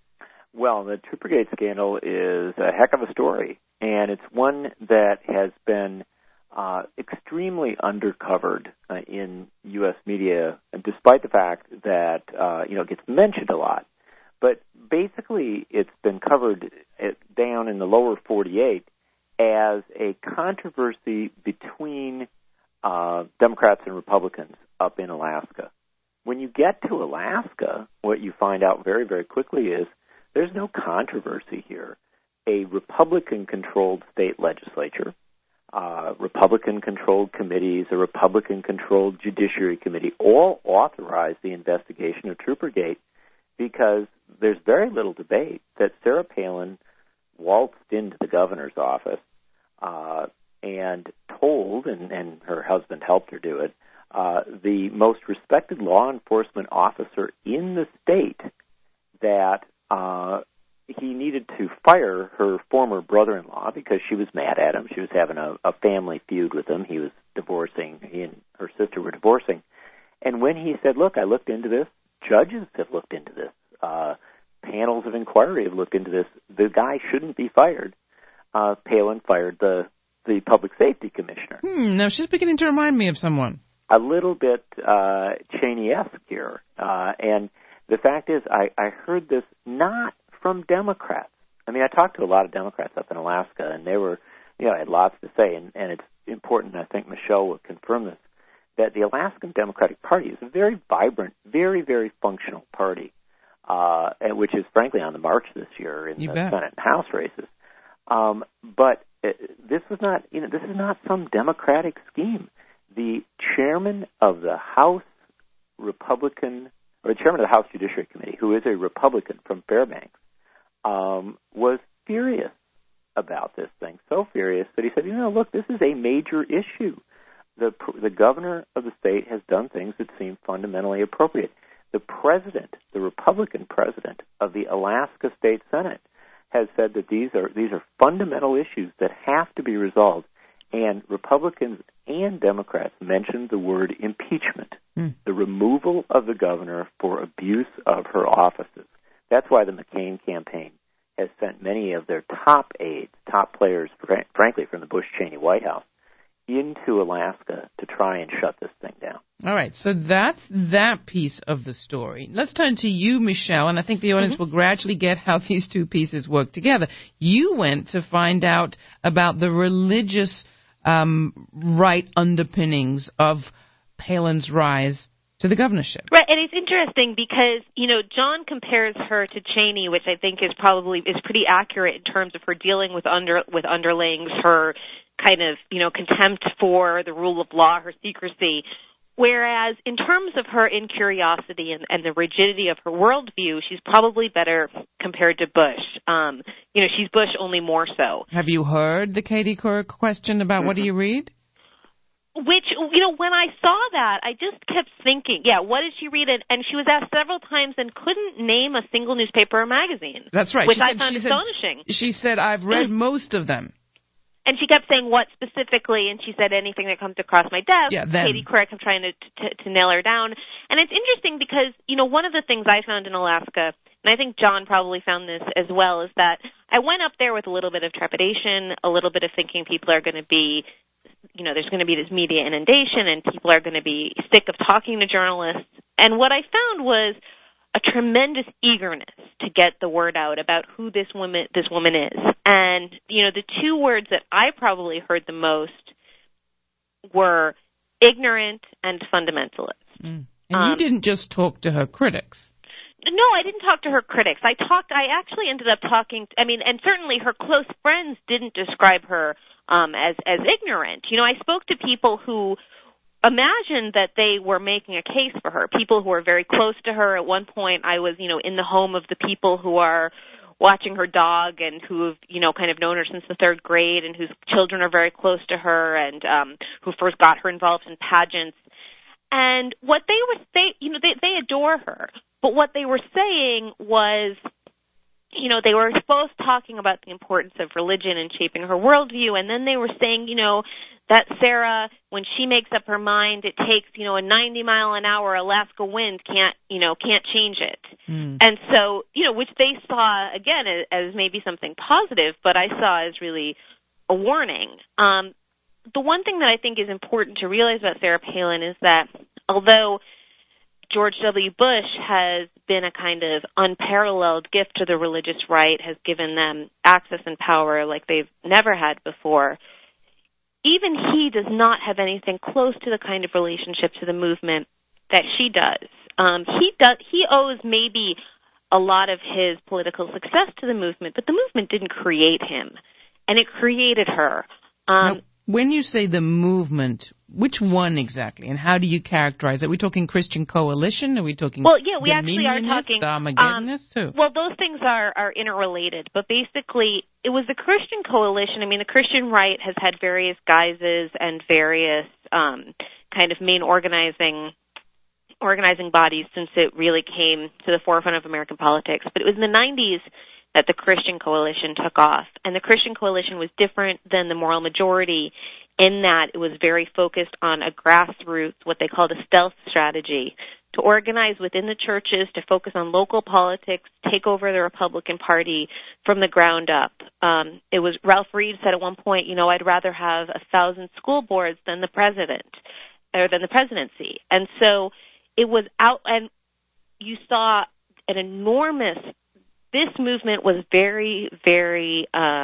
Well, the Troopergate scandal is a heck of a story, and it's one that has been extremely undercovered in U.S. media, despite the fact that it gets mentioned a lot. But basically, it's been covered down in the lower 48 as a controversy between Democrats and Republicans up in Alaska. When you get to Alaska, what you find out very, very quickly is there's no controversy here. A Republican-controlled state legislature, Republican-controlled committees, a Republican-controlled judiciary committee all authorize the investigation of Troopergate because there's very little debate that Sarah Palin waltzed into the governor's office and told, and her husband helped her do it, the most respected law enforcement officer in the state that he needed to fire her former brother-in-law because she was mad at him. She was having a family feud with him. He was divorcing. He and her sister were divorcing. And when he said, look, I looked into this, judges have looked into this, panels of inquiry have looked into this, the guy shouldn't be fired, Palin fired the public safety commissioner. Now she's beginning to remind me of someone. A little bit Cheney-esque here. And the fact is, I heard this not from Democrats. I mean, I talked to a lot of Democrats up in Alaska, and they were, had lots to say, and it's important, I think Michelle will confirm this, that the Alaskan Democratic Party is a very vibrant, very, very functional party, which is, frankly, on the march this year in the Senate and House races. But this is not some Democratic scheme. The chairman of the House Republican, or the chairman of the House Judiciary Committee, who is a Republican from Fairbanks, was furious about this thing, so furious that he said, look, this is a major issue. The governor of the state has done things that seem fundamentally appropriate. The president, the Republican president of the Alaska State Senate, has said that these are fundamental issues that have to be resolved. And Republicans and Democrats mentioned the word impeachment, the removal of the governor for abuse of her offices. That's why the McCain campaign has sent many of their top aides, top players, frankly, from the Bush-Cheney White House, into Alaska to try and shut this thing down. All right, so that's that piece of the story. Let's turn to you, Michelle, and I think the audience will gradually get how these two pieces work together. You went to find out about the religious right underpinnings of Palin's rise to the governorship. Right, and it's interesting because, John compares her to Cheney, which I think is pretty accurate in terms of her dealing with underlings, her kind of, contempt for the rule of law, her secrecy. Whereas in terms of her incuriosity and the rigidity of her worldview, she's probably better compared to Bush. She's Bush only more so. Have you heard the Katie Couric question about what do you read? Which, when I saw that, I just kept thinking, what did she read? And she was asked several times and couldn't name a single newspaper or magazine. That's right. Which I found astonishing. She said, I've read most of them. And she kept saying what specifically, and she said anything that comes across my desk. Katie Couric, I'm trying to nail her down. And it's interesting because, one of the things I found in Alaska, and I think John probably found this as well, is that I went up there with a little bit of trepidation, a little bit of thinking people are going to be, there's going to be this media inundation and people are going to be sick of talking to journalists. And what I found was a tremendous eagerness to get the word out about who this woman is. And, the two words that I probably heard the most were ignorant and fundamentalist. And you didn't just talk to her critics. No, I didn't talk to her critics. I actually ended up talking, and certainly her close friends didn't describe her as ignorant. I spoke to people who imagined that they were making a case for her, people who are very close to her. At one point, I was, in the home of the people who are watching her dog and who have, kind of known her since the third grade and whose children are very close to her and who first got her involved in pageants. And what they adore her. But what they were saying was, they were both talking about the importance of religion and shaping her worldview, and then they were saying, that Sarah, when she makes up her mind, it takes, a 90-mile-an-hour Alaska wind can't change it. And so, which they saw, again, as maybe something positive, but I saw as really a warning. The one thing that I think is important to realize about Sarah Palin is that although George W. Bush has been a kind of unparalleled gift to the religious right, has given them access and power like they've never had before, even he does not have anything close to the kind of relationship to the movement that she does. He owes maybe a lot of his political success to the movement, but the movement didn't create him, and it created her. Now, when you say the movement, which one exactly, and how do you characterize it? Are we talking Christian Coalition? Are we talking we actually are talking Armageddonists too? Well, those things are interrelated, but basically it was the Christian Coalition. I mean, the Christian right has had various guises and various kind of main organizing bodies since it really came to the forefront of American politics. But it was in the 90s that the Christian Coalition took off. And the Christian Coalition was different than the Moral Majority in that it was very focused on a grassroots, what they called a stealth strategy, to organize within the churches, to focus on local politics, take over the Republican Party from the ground up. It was Ralph Reed said at one point, I'd rather have 1,000 school boards than the president, or than the presidency. And so it was out, and you saw an enormous. This movement was very, very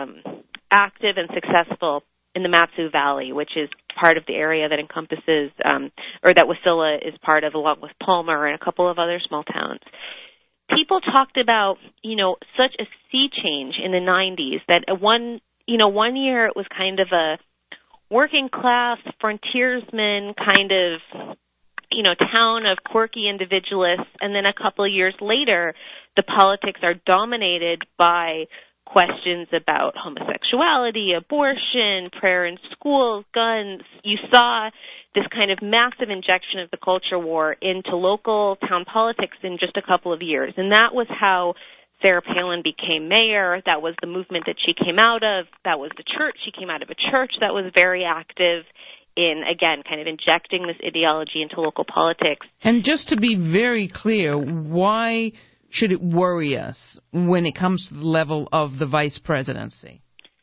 active and successful in the Mat-Su Valley, which is part of the area that encompasses, or that Wasilla is part of, along with Palmer and a couple of other small towns. People talked about, such a sea change in the 90s that one year it was kind of a working class frontiersman kind of, town of quirky individualists, and then a couple of years later, the politics are dominated by questions about homosexuality, abortion, prayer in schools, guns. You saw this kind of massive injection of the culture war into local town politics in just a couple of years. And that was how Sarah Palin became mayor. That was the movement that she came out of. That was the church. She came out of a church that was very active in, again, kind of injecting this ideology into local politics. And just to be very clear, why should it worry us when it comes to the level of the vice presidency?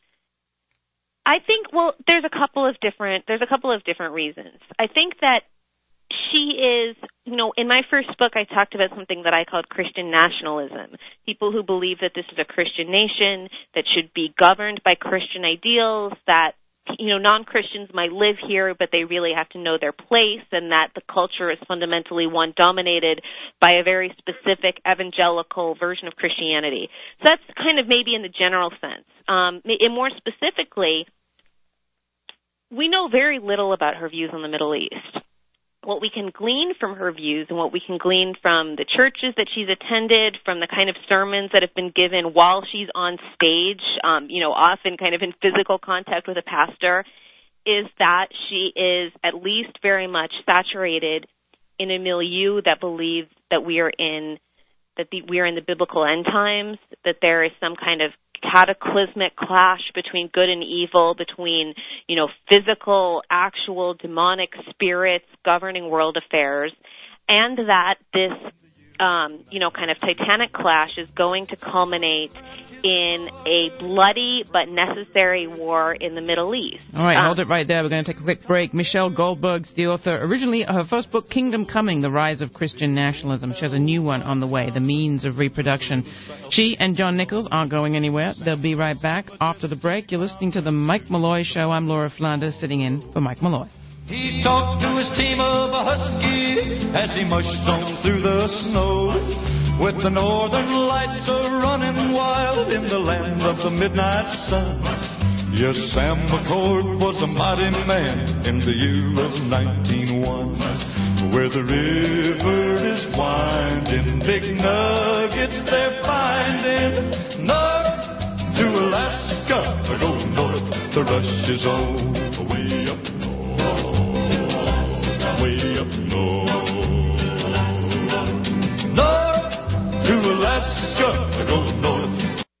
I think, there's a couple of different reasons. I think that she is, in my first book, I talked about something that I called Christian nationalism. People who believe that this is a Christian nation, that should be governed by Christian ideals, that non-Christians might live here, but they really have to know their place, and that the culture is fundamentally one dominated by a very specific evangelical version of Christianity. So that's kind of maybe in the general sense. And more specifically, we know very little about her views on the Middle East. What we can glean from her views and what we can glean from the churches that she's attended, from the kind of sermons that have been given while she's on stage, often kind of in physical contact with a pastor, is that she is at least very much saturated in a milieu that believes that we are in the biblical end times, that there is some kind of cataclysmic clash between good and evil, between, physical, actual, demonic spirits governing world affairs, and that this, kind of titanic clash is going to culminate in a bloody but necessary war in the Middle East. All right, hold it right there. We're going to take a quick break. Michelle Goldberg's the author. Originally, her first book, Kingdom Coming, The Rise of Christian Nationalism. She has a new one on the way, The Means of Reproduction. She and John Nichols aren't going anywhere. They'll be right back after the break. You're listening to The Mike Malloy Show. I'm Laura Flanders, sitting in for Mike Malloy. He talked to his team of huskies as he mushed on through the snow, with the northern lights a-running wild in the land of the midnight sun. Yes, Sam McCord was a mighty man in the year of 1901. Where the river is winding, big nuggets they're finding. North to Alaska, go north, the rush is on. Way up north, way up north. North to Alaska, go north.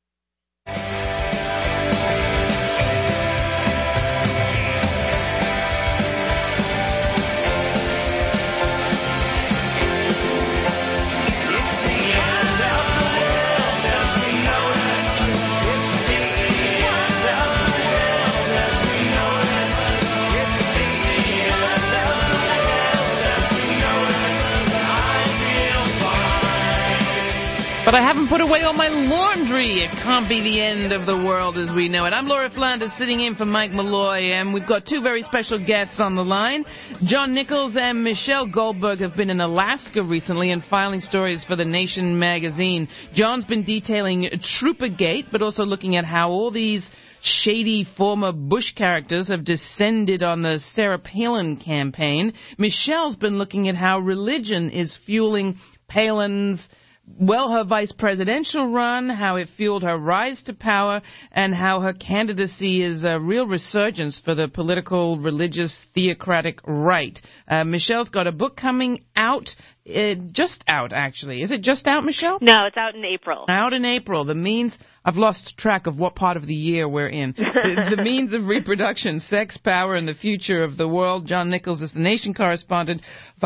But I haven't put away all my laundry. It can't be the end of the world as we know it. I'm Laura Flanders sitting in for Mike Malloy, and we've got two very special guests on the line. John Nichols and Michelle Goldberg have been in Alaska recently and filing stories for The Nation magazine. John's been detailing Troopergate, but also looking at how all these shady former Bush characters have descended on the Sarah Palin campaign. Michelle's been looking at how religion is fueling Palin's, well, her vice presidential run, how it fueled her rise to power, and how her candidacy is a real resurgence for the political, religious, theocratic right. Michelle's got a book coming out, just out, actually. Is it just out, Michelle? No, it's out in April. Out in April. The means, I've lost track of what part of the year we're in. The means of reproduction, sex, power, and the future of the world. John Nichols is the Nation correspondent.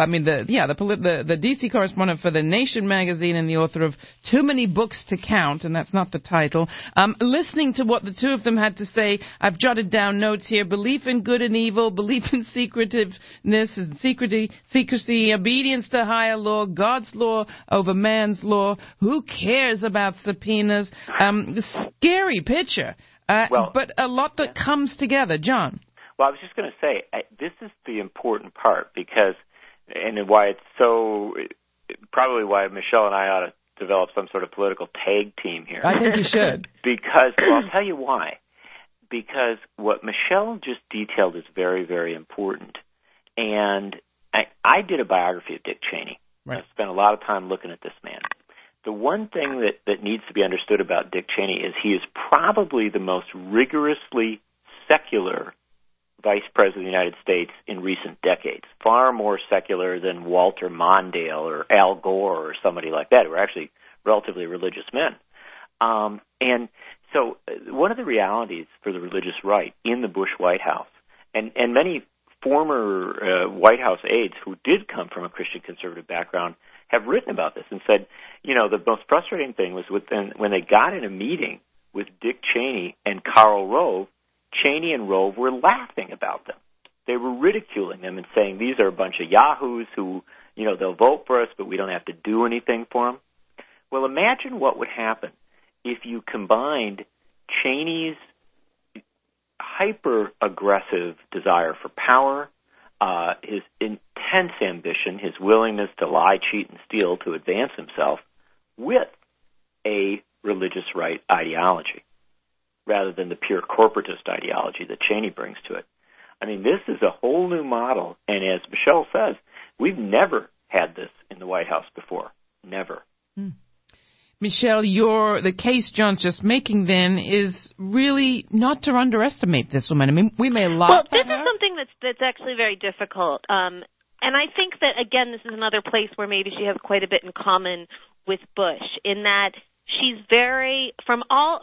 The D.C. correspondent for The Nation magazine and the author of Too Many Books to Count, and that's not the title. Listening to what the two of them had to say, I've jotted down notes here. Belief in good and evil, belief in secretiveness and secrecy, obedience to higher law, God's law over man's law. Who cares about subpoenas? Scary picture, but a lot that comes together. John? Well, I was just going to say, this is the important part because, and why it's so, probably why Michelle and I ought to develop some sort of political tag team here. I think you should. Because, well, I'll tell you why. Because what Michelle just detailed is very, very important. And I did a biography of Dick Cheney. Right. I spent a lot of time looking at this man. The one thing that needs to be understood about Dick Cheney is he is probably the most rigorously secular vice president of the United States in recent decades, far more secular than Walter Mondale or Al Gore or somebody like that, who are actually relatively religious men. And so one of the realities for the religious right in the Bush White House, and many former White House aides who did come from a Christian conservative background have written about this and said, you know, the most frustrating thing was when they got in a meeting with Dick Cheney and Karl Rove, Cheney and Rove were laughing about them. They were ridiculing them and saying, these are a bunch of yahoos who, you know, they'll vote for us, but we don't have to do anything for them. Well, imagine what would happen if you combined Cheney's hyper-aggressive desire for power, his intense ambition, his willingness to lie, cheat, and steal to advance himself, with a religious right ideology, rather than the pure corporatist ideology that Cheney brings to it. I mean, this is a whole new model, and as Michelle says, we've never had this in the White House before. Never. Michelle, the case John's just making then is really not to underestimate this woman. I mean, we may laugh at her. Well, this is something that's actually very difficult. And I think that, again, this is another place where maybe she has quite a bit in common with Bush, in that she's very, because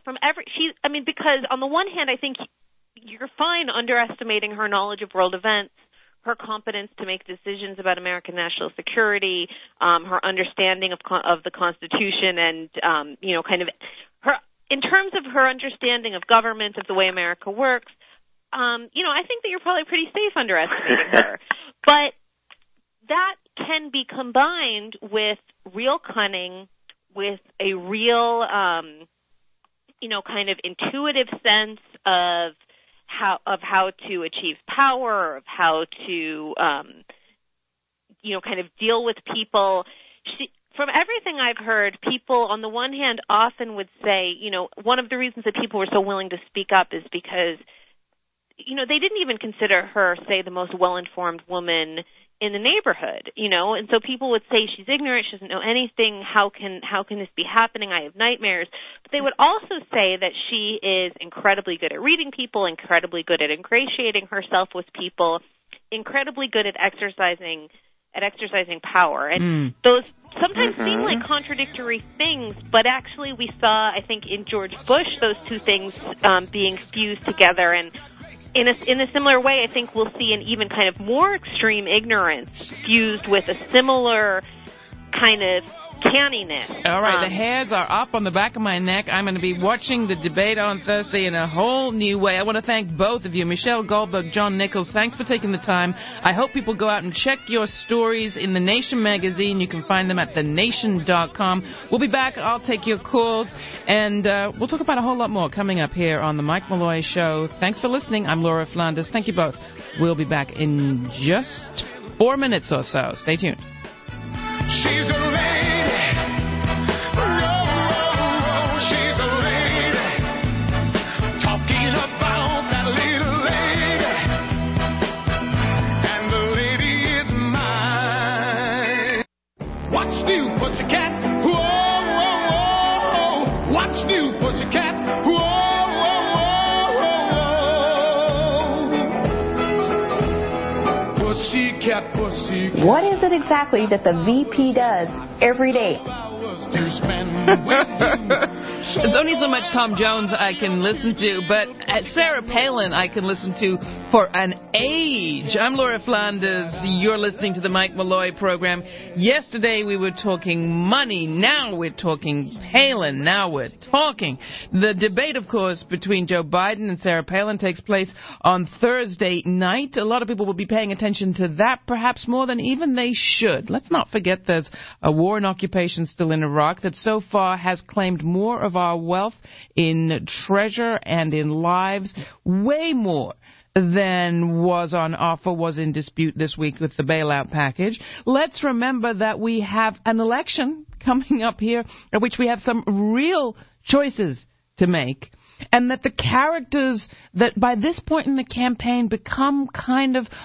on the one hand, I think you're fine underestimating her knowledge of world events, her competence to make decisions about American national security, her understanding of the Constitution, and her in terms of her understanding of government, of the way America works. I think that you're probably pretty safe underestimating her, but that can be combined with real cunning, with a real, kind of intuitive sense of how to achieve power, of how to, kind of deal with people. From everything I've heard, people on the one hand often would say, one of the reasons that people were so willing to speak up is because, they didn't even consider her, say, the most well-informed woman in the neighborhood, and so people would say she's ignorant, she doesn't know anything, how can this be happening, I have nightmares. But they would also say that she is incredibly good at reading people, incredibly good at ingratiating herself with people, incredibly good at exercising power. And those sometimes seem like contradictory things, but actually we saw, I think, in George Bush, those two things being fused together. And in a similar way, I think we'll see an even kind of more extreme ignorance fused with a similar kind of canniness. All right, the hairs are up on the back of my neck. I'm going to be watching the debate on Thursday in a whole new way. I want to thank both of you, Michelle Goldberg, John Nichols. Thanks for taking the time. I hope people go out and check your stories in The Nation magazine. You can find them at thenation.com. We'll be back. I'll take your calls, and we'll talk about a whole lot more coming up here on the Mike Malloy Show. Thanks for listening. I'm Laura Flanders. Thank you both. We'll be back in just 4 minutes or so. Stay tuned. She's a lady. Oh, she's a lady. Talking about that little lady. And the lady is mine. What's new, pussycat? Whoa, whoa, whoa. What's new, pussycat? Whoa, whoa, whoa, whoa. Pussycat, pussycat. What is it exactly that the VP does every day? It's only so much Tom Jones I can listen to, but Sarah Palin I can listen to for an age. I'm Laura Flanders. You're listening to the Mike Malloy program. Yesterday we were talking money. Now we're talking Palin. Now we're talking. The debate, of course, between Joe Biden and Sarah Palin takes place on Thursday night. A lot of people will be paying attention to that, perhaps more than even they should. Let's not forget there's a war and occupation still in Iraq that so far has claimed more of our wealth in treasure and in lives, way more than was on offer, was in dispute this week with the bailout package. Let's remember that we have an election coming up here at which we have some real choices to make, and that the characters that by this point in the campaign become kind of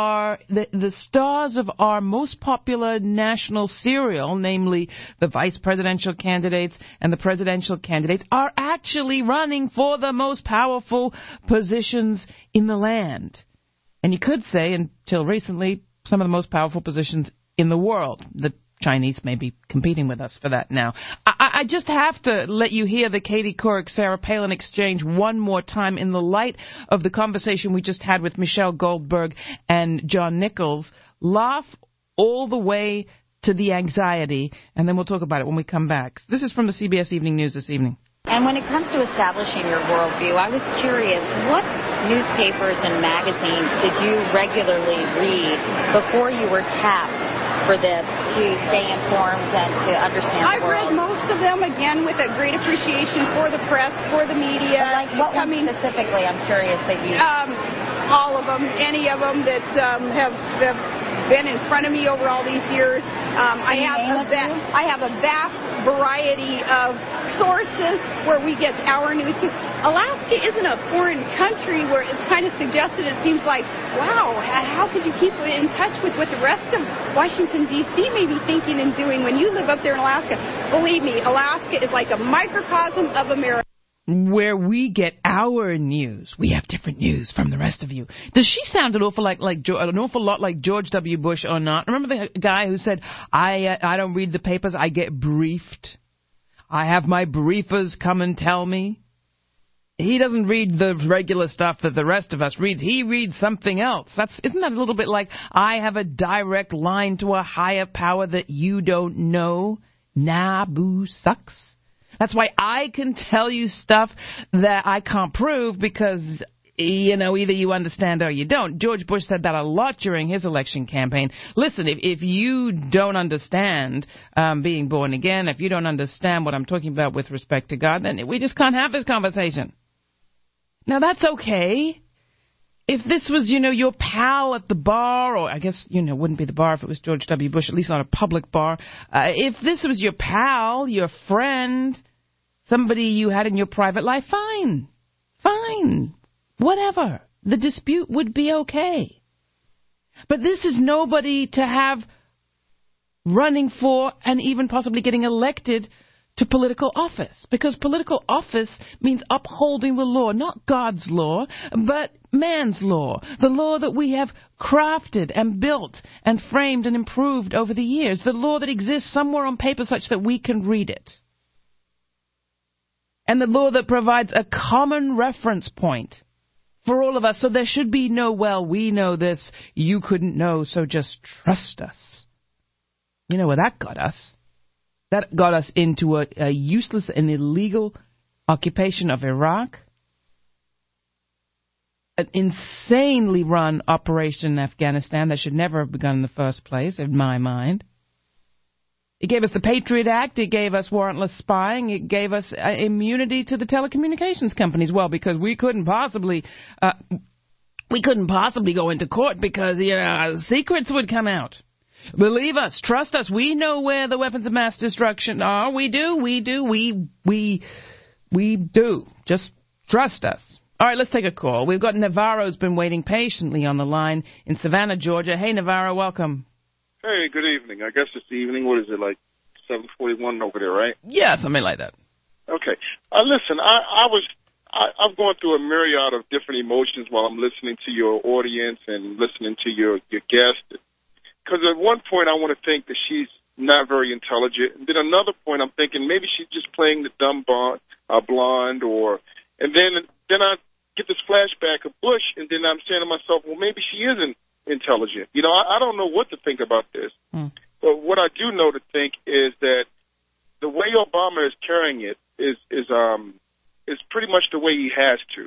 the stars of our most popular national serial, namely the vice presidential candidates and the presidential candidates, are actually running for the most powerful positions in the land. And you could say, until recently, some of the most powerful positions in the world. The Chinese may be competing with us for that now. I just have to let you hear the Katie Couric-Sarah Palin exchange one more time in the light of the conversation we just had with Michelle Goldberg and John Nichols. Laugh all the way to the anxiety, and then we'll talk about it when we come back. This is from the CBS Evening News this evening. And when it comes to establishing your worldview, I was curious, what newspapers and magazines did you regularly read before you were tapped for this to stay informed and to understand the world? I've read most of them, again, with a great appreciation for the press, for the media. Like what one specifically, I'm curious that you... all of them, any of them that have been in front of me over all these years. I have a vast variety of sources where we get our news to. Alaska isn't a foreign country where it's kind of suggested. It seems like, wow, how could you keep in touch with what the rest of Washington, D.C. may be thinking and doing when you live up there in Alaska? Believe me, Alaska is like a microcosm of America. Where we get our news. We have different news from the rest of you. Does she sound an awful lot like George W. Bush or not? Remember the guy who said, I don't read the papers, I get briefed. I have my briefers come and tell me. He doesn't read the regular stuff that the rest of us reads. He reads something else. Isn't that a little bit like, I have a direct line to a higher power that you don't know? Nah, boo, sucks. That's why I can tell you stuff that I can't prove because, either you understand or you don't. George Bush said that a lot during his election campaign. Listen, if you don't understand being born again, if you don't understand what I'm talking about with respect to God, then we just can't have this conversation. Now, that's okay. If this was, your pal at the bar, or I guess, wouldn't be the bar if it was George W. Bush, at least not a public bar. If this was your pal, your friend, somebody you had in your private life, fine. Whatever. The dispute would be okay. But this is nobody to have running for and even possibly getting elected to political office, because political office means upholding the law, not God's law, but man's law, the law that we have crafted and built and framed and improved over the years, the law that exists somewhere on paper such that we can read it, and the law that provides a common reference point for all of us, so there should be no, well, we know this, you couldn't know, so just trust us. You know where that got us. That got us into a useless and illegal occupation of Iraq, an insanely run operation in Afghanistan that should never have begun in the first place, in my mind. It gave us the Patriot Act. It gave us warrantless spying. It gave us immunity to the telecommunications companies. Well, because we couldn't possibly go into court because secrets would come out. Believe us, trust us. We know where the weapons of mass destruction are. We do. Just trust us. All right, let's take a call. We've got Navarro's been waiting patiently on the line in Savannah, Georgia. Hey, Navarro, welcome. Hey, good evening. I guess it's the evening. What is it, like 7:41 over there, right? Yeah, something like that. Okay. Listen, I've gone through a myriad of different emotions while I'm listening to your audience and listening to your guest. Because at one point I want to think that she's not very intelligent, and then another point I'm thinking maybe she's just playing the dumb blonde, and then I get this flashback of Bush, and then I'm saying to myself, well, maybe she isn't intelligent. I don't know what to think about this. But what I do know to think is that the way Obama is carrying it is pretty much the way he has to.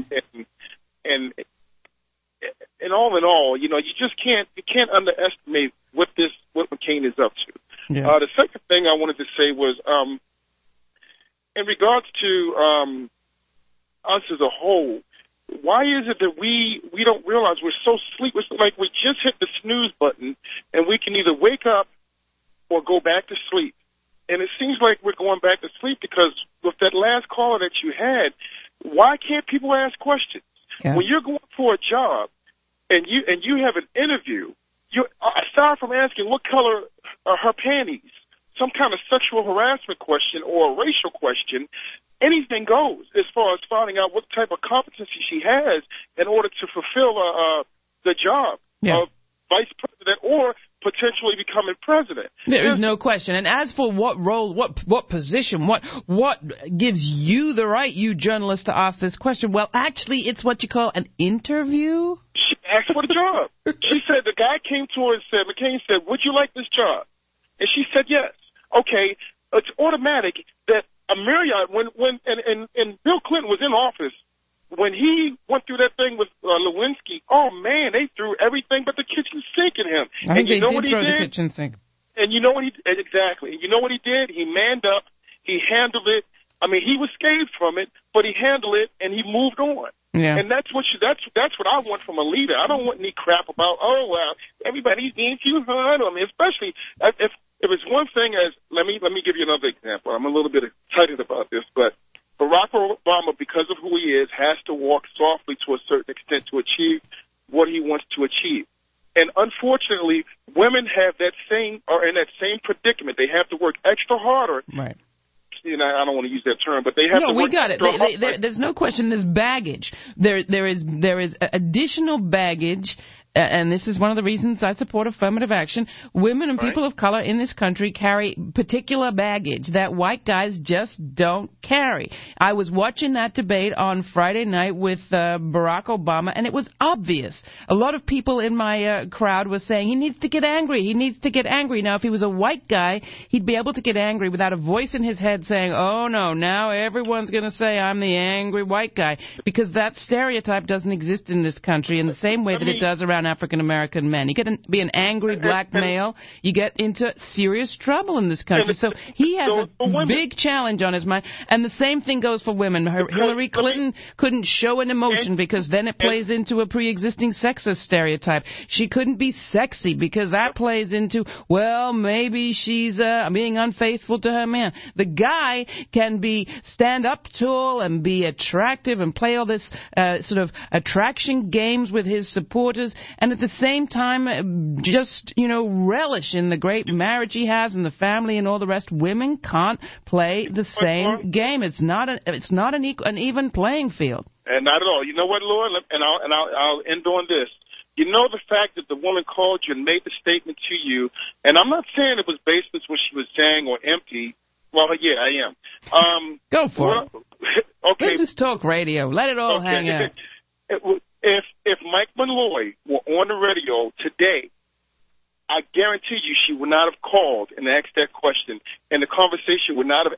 And all in all, you just can't underestimate what McCain is up to. Yeah. The second thing I wanted to say was in regards to us as a whole, why is it that we don't realize we're so sleep? It's like we just hit the snooze button, and we can either wake up or go back to sleep. And it seems like we're going back to sleep because with that last caller that you had, why can't people ask questions? Yeah. When you're going for a job and you have an interview, aside from asking what color are her panties, some kind of sexual harassment question or a racial question, anything goes as far as finding out what type of competency she has in order to fulfill the job of vice president or potentially becoming president. There is no question. And as for what role, what position, what gives you the right, you journalist, to ask this question? Well, actually, it's what you call an interview. She asked for the job. She said, the guy came to her and said, McCain said, would you like this job? And she said yes. Okay, it's automatic that a myriad, when Bill Clinton was in office, when he went through that thing with Lewinsky, oh man, they threw everything but the kitchen sink at him. I think they did throw the kitchen sink. And you know what he exactly? You know what he did? He manned up. He handled it. I mean, he was scathed from it, but he handled it and he moved on. Yeah. And that's what I want from a leader. I don't want any crap about everybody's being too hard on me, especially if it's one thing as let me give you another example. I'm a little bit excited about this, but Barack Obama, because of who he is, has to walk softly to a certain extent to achieve what he wants to achieve. And unfortunately, women are in that same predicament. They have to work extra harder. Right. I don't want to use that term, but they have to work. No, we got it. There's no question. There's baggage. There is additional baggage. And this is one of the reasons I support affirmative action. Women and people of color in this country carry particular baggage that white guys just don't carry. I was watching that debate on Friday night with Barack Obama, and it was obvious. A lot of people in my crowd were saying he needs to get angry. He needs to get angry. Now, if he was a white guy, he'd be able to get angry without a voice in his head saying, oh, no, now everyone's going to say I'm the angry white guy, because that stereotype doesn't exist in this country in the same way that it does around African-American men. You get to be an angry black male, you get into serious trouble in this country. So he has a big challenge on his mind. And the same thing goes for women. Hillary Clinton couldn't show an emotion because then it plays into a pre-existing sexist stereotype. She couldn't be sexy because that plays into, well, maybe she's being unfaithful to her man. The guy can stand up tall and be attractive and play all this sort of attraction games with his supporters, and at the same time just, relish in the great marriage he has and the family and all the rest. Women can't play the same game. It's not an even playing field. And not at all. You know what, Laura? And I'll end on this. You know the fact that the woman called you and made the statement to you, and I'm not saying it was baseless what she was saying or empty. Well, yeah, I am. Go for it. Okay. This is talk radio. Let it all hang out. If Mike Malloy were on the radio today, I guarantee you she would not have called and asked that question, and the conversation would not have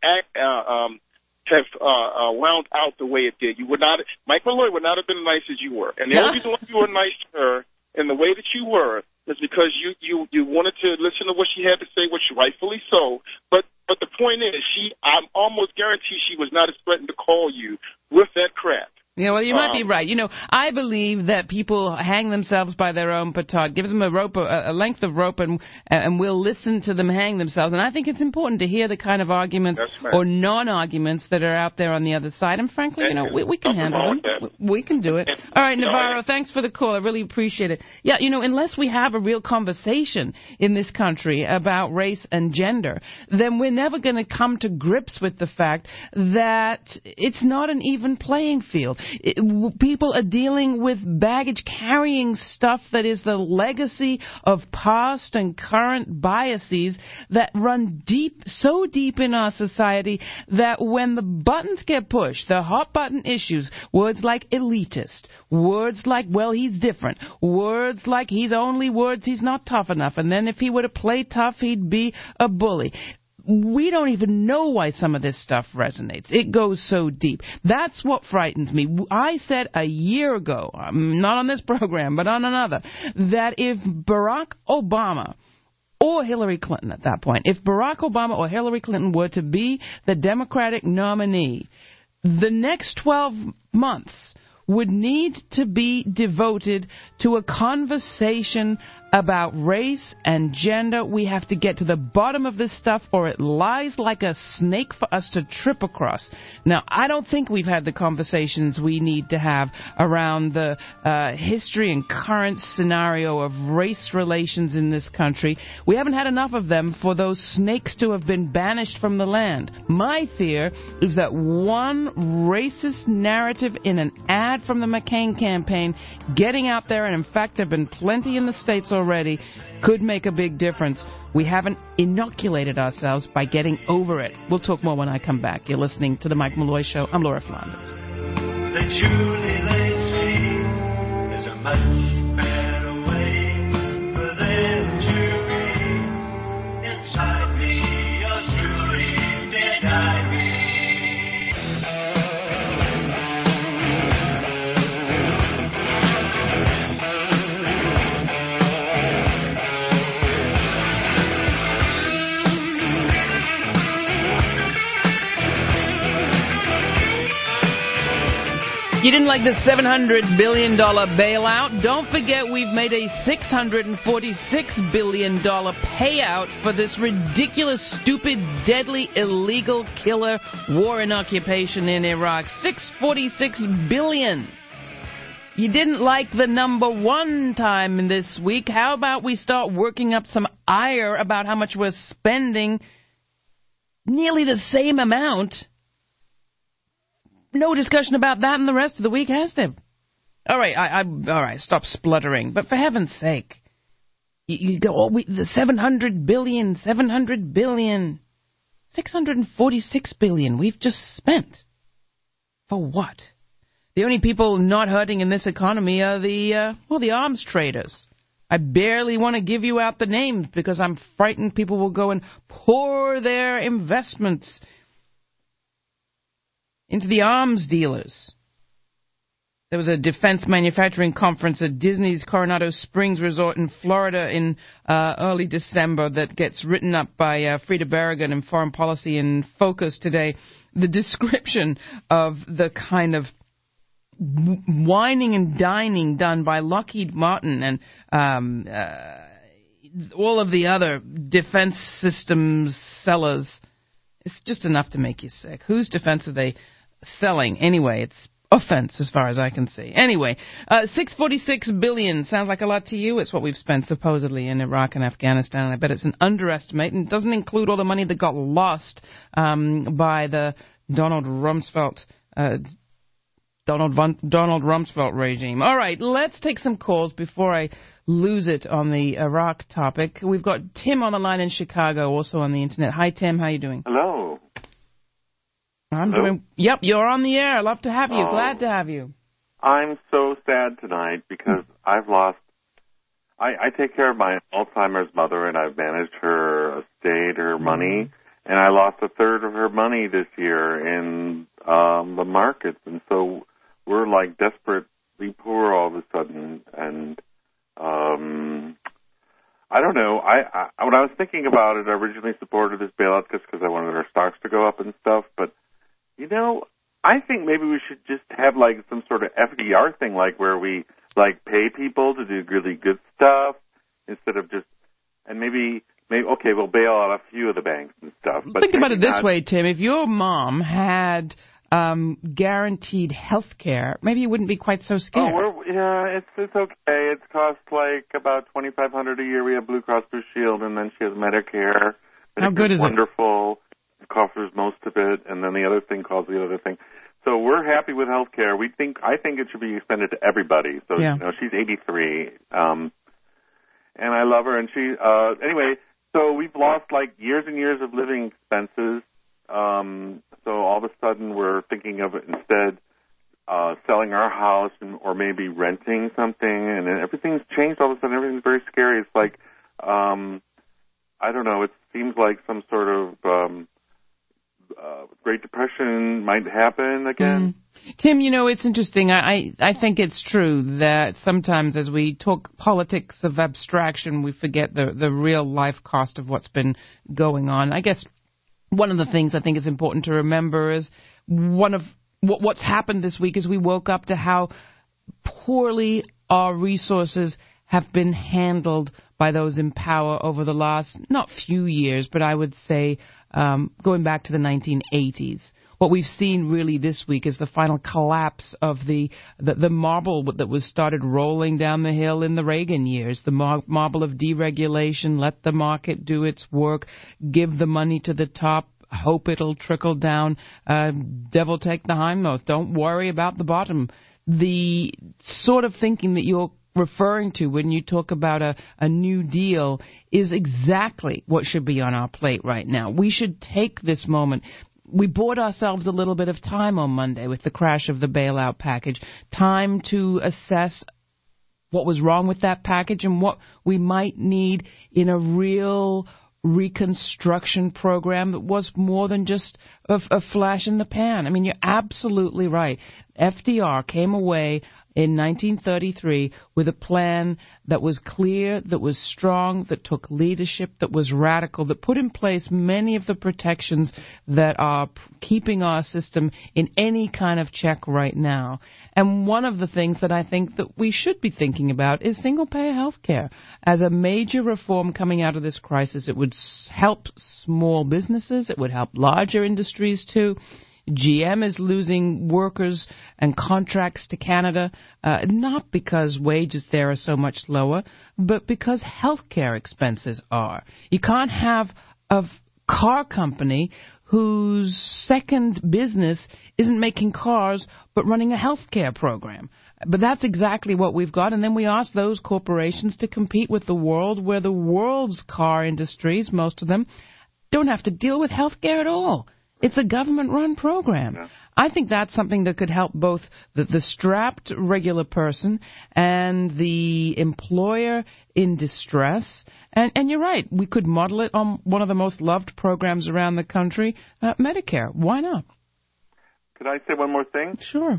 wound out the way it did. You would not, Mike Malloy would not have been as nice as you were. And the only reason why you were nice to her in the way that you were is because you wanted to listen to what she had to say, which rightfully so. But the point is, I'm almost guaranteed she was not as threatened to call you with that crap. Yeah, well, you might be right. You know, I believe that people hang themselves by their own petard. Give them a rope, a length of rope, and we'll listen to them hang themselves. And I think it's important to hear the kind of arguments or non-arguments that are out there on the other side. And frankly, you know, we can handle them. We can do it. All right, Navarro, thanks for the call. I really appreciate it. Yeah, you know, unless we have a real conversation in this country about race and gender, then we're never going to come to grips with the fact that it's not an even playing field. People are dealing with baggage, carrying stuff that is the legacy of past and current biases that run deep, so deep in our society that when the buttons get pushed, the hot button issues, words like elitist, words like, well, he's different, words like he's not tough enough, and then if he were to play tough, he'd be a bully. We don't even know why some of this stuff resonates. It goes so deep. That's what frightens me. I said a year ago, not on this program, but on another, that if Barack Obama or Hillary Clinton at that point, if Barack Obama or Hillary Clinton were to be the Democratic nominee, the next 12 months would need to be devoted to a conversation about race and gender. We have to get to the bottom of this stuff, or it lies like a snake for us to trip across. Now, I don't think we've had the conversations we need to have around the history and current scenario of race relations in this country. We haven't had enough of them for those snakes to have been banished from the land. My fear is that one racist narrative in an ad from the McCain campaign getting out there, and in fact there have been plenty in the States already, could make a big difference. We haven't inoculated ourselves by getting over it. We'll talk more when I come back. You're listening to The Mike Malloy Show. I'm Laura Flanders. They truly say there's a much better way for them to be. Inside me, yours truly, dead diary. You didn't like the $700 billion bailout? Don't forget we've made a $646 billion payout for this ridiculous, stupid, deadly, illegal, killer war and occupation in Iraq. $646 billion. You didn't like the number one time this week. How about we start working up some ire about how much we're spending? Nearly the same amount. No discussion about that in the rest of the week, has there? All right, all right, stop spluttering. But for heaven's sake, you go, the $700 billion, $646 billion we've just spent. For what? The only people not hurting in this economy are the arms traders. I barely want to give you out the names because I'm frightened people will go and pour their investments into the arms dealers. There was a defense manufacturing conference at Disney's Coronado Springs Resort in Florida in early December that gets written up by Frida Berrigan in Foreign Policy in Focus today. The description of the kind of whining and dining done by Lockheed Martin and all of the other defense systems sellers, it's just enough to make you sick. Whose defense are they selling? Anyway, it's offense as far as I can see. Anyway, $646 billion sounds like a lot to you. It's what we've spent supposedly in Iraq and Afghanistan. I bet it's an underestimate, and it doesn't include all the money that got lost by the Donald Rumsfeld regime. All right, let's take some calls before I lose it on the Iraq topic. We've got Tim on the line in Chicago, also on the internet. Hi, Tim. How you doing? Hello. Doing. Yep, you're on the air. Love to have you. Glad to have you. I'm so sad tonight because I've lost I take care of my Alzheimer's mother, and I've managed her estate, her money, and I lost a third of her money this year in the markets, and so we're like desperately poor all of a sudden. And I don't know. I when I was thinking about it, I originally supported this bailout just because I wanted our stocks to go up and stuff. But you know, I think maybe we should just have like some sort of FDR thing, like where we like pay people to do really good stuff instead of just, and maybe okay, we'll bail out a few of the banks and stuff. But think about it this way, Tim. If your mom had guaranteed health care, maybe you wouldn't be quite so scared. It's okay. It costs like about $2,500 a year. We have Blue Cross Blue Shield, and then she has Medicare. How good is it? Wonderful. It covers most of it, and then the other thing calls the other thing. So we're happy with health care. I think it should be extended to everybody. So you know, she's 83, and I love her. And she anyway. So we've lost like years and years of living expenses. So all of a sudden we're thinking of it instead selling our house or maybe renting something, and everything's changed all of a sudden. Everything's very scary. It's like I don't know. It seems like some sort of Great Depression might happen again. Tim, you know, it's interesting. I think it's true that sometimes as we talk politics of abstraction, we forget the real life cost of what's been going on. I guess one of the things I think is important to remember is what's happened this week is we woke up to how poorly our resources have been handled by those in power over the last, not few years, but I would say going back to the 1980s. What we've seen really this week is the final collapse of the marble that was started rolling down the hill in the Reagan years, the marble of deregulation, let the market do its work, give the money to the top, hope it'll trickle down, devil take the hindmost, don't worry about the bottom. The sort of thinking that you're referring to when you talk about a New Deal is exactly what should be on our plate right now. We should take this moment. We bought ourselves a little bit of time on Monday with the crash of the bailout package, time to assess what was wrong with that package and what we might need in a real reconstruction program that was more than just a flash in the pan. I mean, you're absolutely right. FDR came away in 1933 with a plan that was clear, that was strong, that took leadership, that was radical, that put in place many of the protections that are keeping our system in any kind of check right now. And one of the things that I think that we should be thinking about is single-payer health care. As a major reform coming out of this crisis, it would help small businesses, it would help larger industries too. GM is losing workers and contracts to Canada, not because wages there are so much lower, but because health care expenses are. You can't have a car company whose second business isn't making cars but running a health care program. But that's exactly what we've got. And then we ask those corporations to compete with the world where the world's car industries, most of them, don't have to deal with health care at all. It's a government-run program. Yeah. I think that's something that could help both the strapped regular person and the employer in distress. And you're right, we could model it on one of the most loved programs around the country, Medicare. Why not? Could I say one more thing? Sure.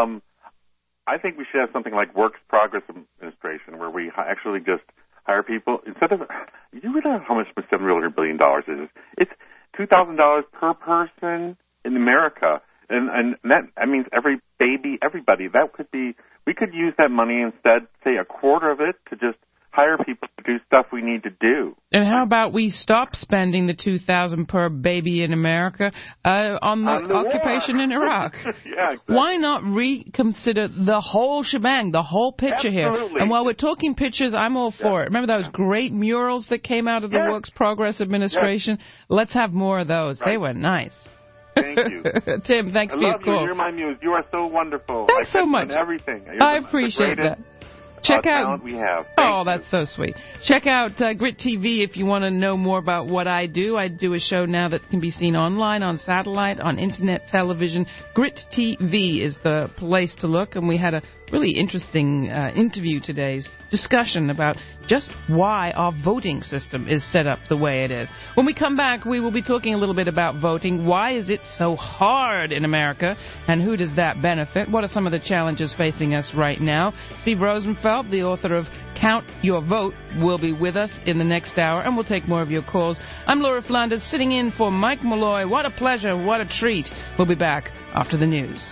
I think we should have something like Works Progress Administration, where we actually just hire people. Instead of, you realize how much $7 billion is? It's $2,000 per person in America, and that means every baby, everybody. That could be. We could use that money instead, say a quarter of it, to just hire people to do stuff we need to do. And how about we stop spending the $2,000 per baby in America on the occupation in Iraq? Yeah, exactly. Why not reconsider the whole shebang, the whole picture here? And while we're talking pictures, I'm all for it. Remember those great murals that came out of the Works Progress Administration? Let's have more of those. Right. They were nice. Thank you. Tim, thanks for your call. You. You're my muse. You are so wonderful. Thanks so much. Everything. I appreciate that. Check out. We have. That's so sweet. Check out Grit TV if you want to know more about what I do. I do a show now that can be seen online, on satellite, on internet television. Grit TV is the place to look, and we had a really interesting interview today's discussion about just why our voting system is set up the way it is. When we come back, we will be talking a little bit about voting. Why is it so hard in America, and who does that benefit? What are some of the challenges facing us right now? Steve Rosenfeld, the author of Count Your Vote, will be with us in the next hour, and we'll take more of your calls. I'm Laura Flanders, sitting in for Mike Malloy. What a pleasure, what a treat. We'll be back after the news.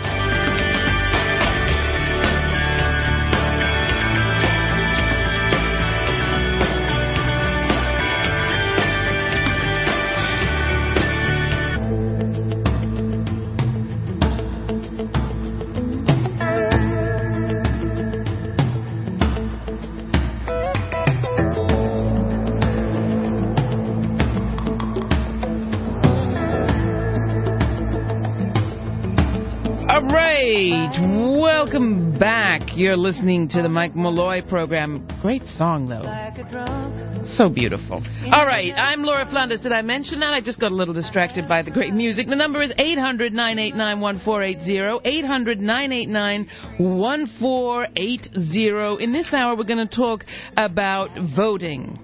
Welcome back. You're listening to the Mike Malloy program. Great song, though. So beautiful. All right, I'm Laura Flanders. Did I mention that? I just got a little distracted by the great music. The number is 800-989-1480, 800-989-1480. In this hour, we're going to talk about voting.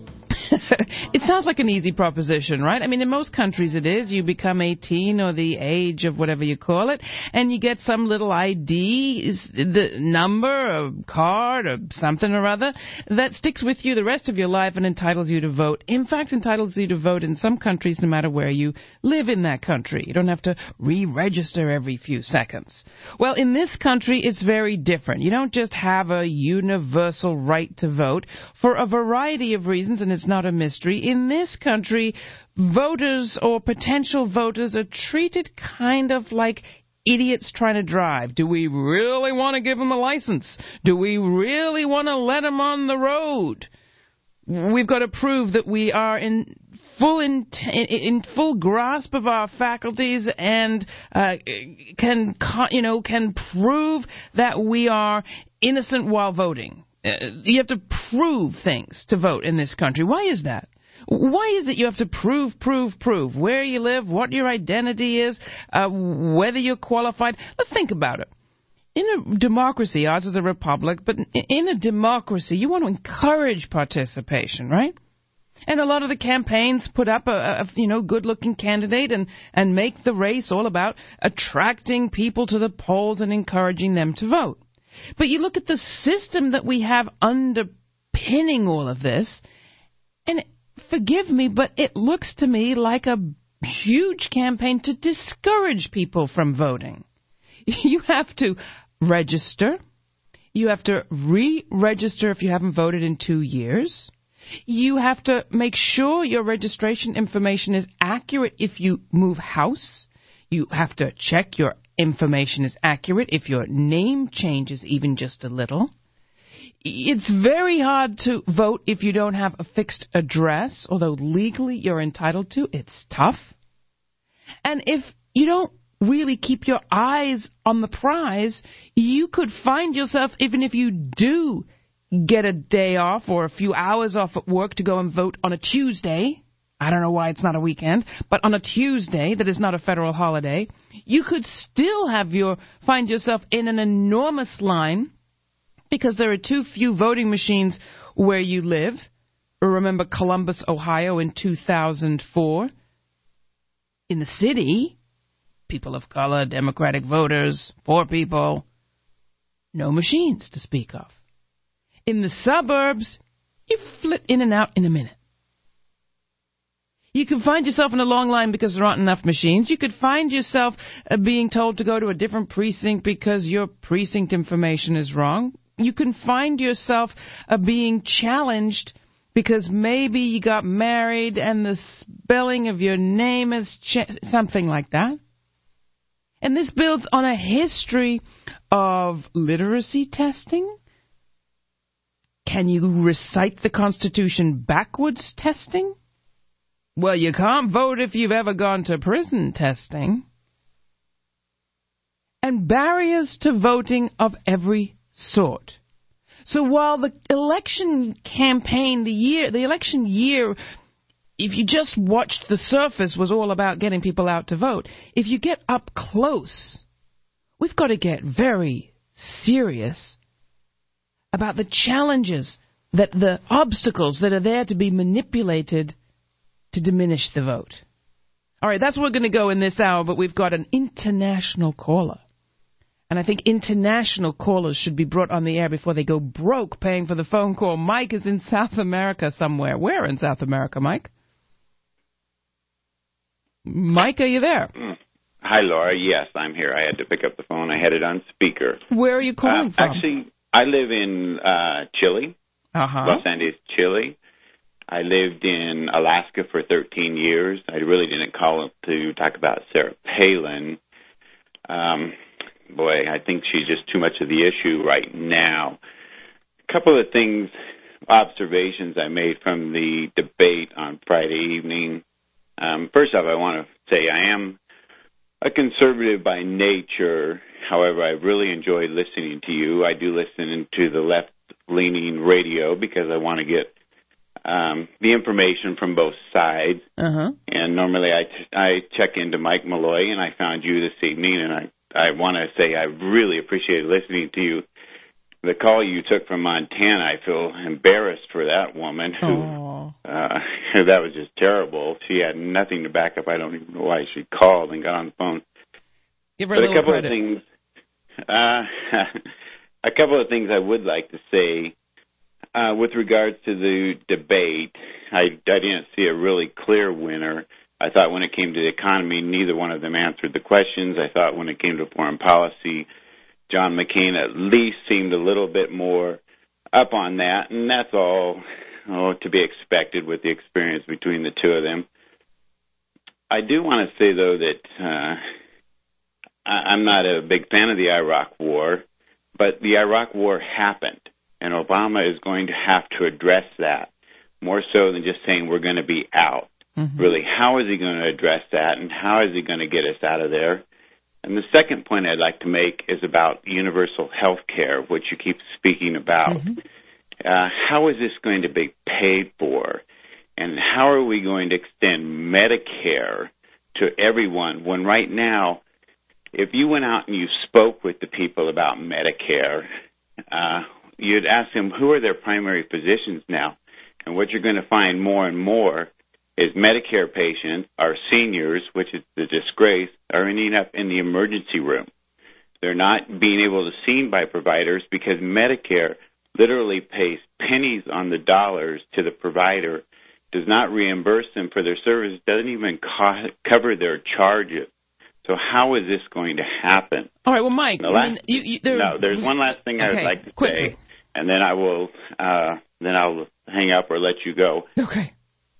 It sounds like an easy proposition, right? I mean, in most countries it is. You become 18 or the age of whatever you call it, and you get some little ID, the number, a card, or something or other that sticks with you the rest of your life and entitles you to vote. In fact, entitles you to vote in some countries no matter where you live in that country. You don't have to re-register every few seconds. Well, in this country, it's very different. You don't just have a universal right to vote for a variety of reasons, and it's not a mystery. In this country, voters or potential voters are treated kind of like idiots trying to drive. Do we really want to give them a license? Do we really want to let them on the road? We've got to prove that we are in full grasp of our faculties and can prove that we are innocent while voting. You have to prove things to vote in this country. Why is that? Why is it you have to prove where you live, what your identity is, whether you're qualified? Let's think about it. In a democracy, ours is a republic, but in a democracy, you want to encourage participation, right? And a lot of the campaigns put up a good-looking candidate and make the race all about attracting people to the polls and encouraging them to vote. But you look at the system that we have underpinning all of this, and forgive me, but it looks to me like a huge campaign to discourage people from voting. You have to register. You have to re-register if you haven't voted in 2 years. You have to make sure your registration information is accurate if you move house. You have to check your information is accurate if your name changes even just a little. It's very hard to vote if you don't have a fixed address, although legally you're entitled to. It's tough. And if you don't really keep your eyes on the prize, you could find yourself, even if you do get a day off or a few hours off at work to go and vote on a Tuesday, I don't know why it's not a weekend, but on a Tuesday that is not a federal holiday, you could still find yourself in an enormous line because there are too few voting machines where you live. Remember Columbus, Ohio in 2004? In the city, people of color, Democratic voters, poor people, no machines to speak of. In the suburbs, you flit in and out in a minute. You could find yourself in a long line because there aren't enough machines. You could find yourself being told to go to a different precinct because your precinct information is wrong. You can find yourself being challenged because maybe you got married and the spelling of your name is something like that. And this builds on a history of literacy testing. Can you recite the Constitution backwards testing? Well, you can't vote if you've ever gone to prison testing. And barriers to voting of every sort. So while the election campaign, the election year, if you just watched the surface, was all about getting people out to vote, if you get up close, we've got to get very serious about the challenges, that the obstacles that are there to be manipulated to diminish the vote. All right, that's where we're going to go in this hour, but we've got an international caller. And I think international callers should be brought on the air before they go broke paying for the phone call. Mike is in South America somewhere. Where in South America, Mike? Mike, are you there? Hi, Laura. Yes, I'm here. I had to pick up the phone. I had it on speaker. Where are you calling from? Actually, I live in Chile, Los Andes, Chile. I lived in Alaska for 13 years. I really didn't call to talk about Sarah Palin. Boy, I think she's just too much of the issue right now. A couple of things, observations I made from the debate on Friday evening. First off, I want to say I am a conservative by nature. However, I really enjoyed listening to you. I do listen to the left-leaning radio because I want to get the information from both sides. And normally I check into Mike Malloy, and I found you this evening, and I want to say I really appreciated listening to you. The call you took from Montana, I feel embarrassed for that woman who that was just terrible. She had nothing to back up. I don't even know why she called and got on the phone. Give her a little credit. A couple of things I would like to say with regards to the debate. I didn't see a really clear winner. I thought when it came to the economy, neither one of them answered the questions. I thought when it came to foreign policy, John McCain at least seemed a little bit more up on that, and that's all to be expected with the experience between the two of them. I do want to say, though, that I'm not a big fan of the Iraq War, but the Iraq War happened, and Obama is going to have to address that more so than just saying we're going to be out. Really, how is he going to address that, and how is he going to get us out of there? And the second point I'd like to make is about universal health care, which you keep speaking about. How is this going to be paid for, and how are we going to extend Medicare to everyone when right now, if you went out and you spoke with the people about Medicare, you'd ask them who are their primary physicians now, and what you're going to find more and more is Medicare patients, our seniors, which is the disgrace, are ending up in the emergency room. They're not being able to be seen by providers because Medicare literally pays pennies on the dollars to the provider, does not reimburse them for their service, doesn't even cover their charges. So how is this going to happen? All right, well, Mike, there's one last thing I would like to say, and then I'll hang up or let you go. Okay.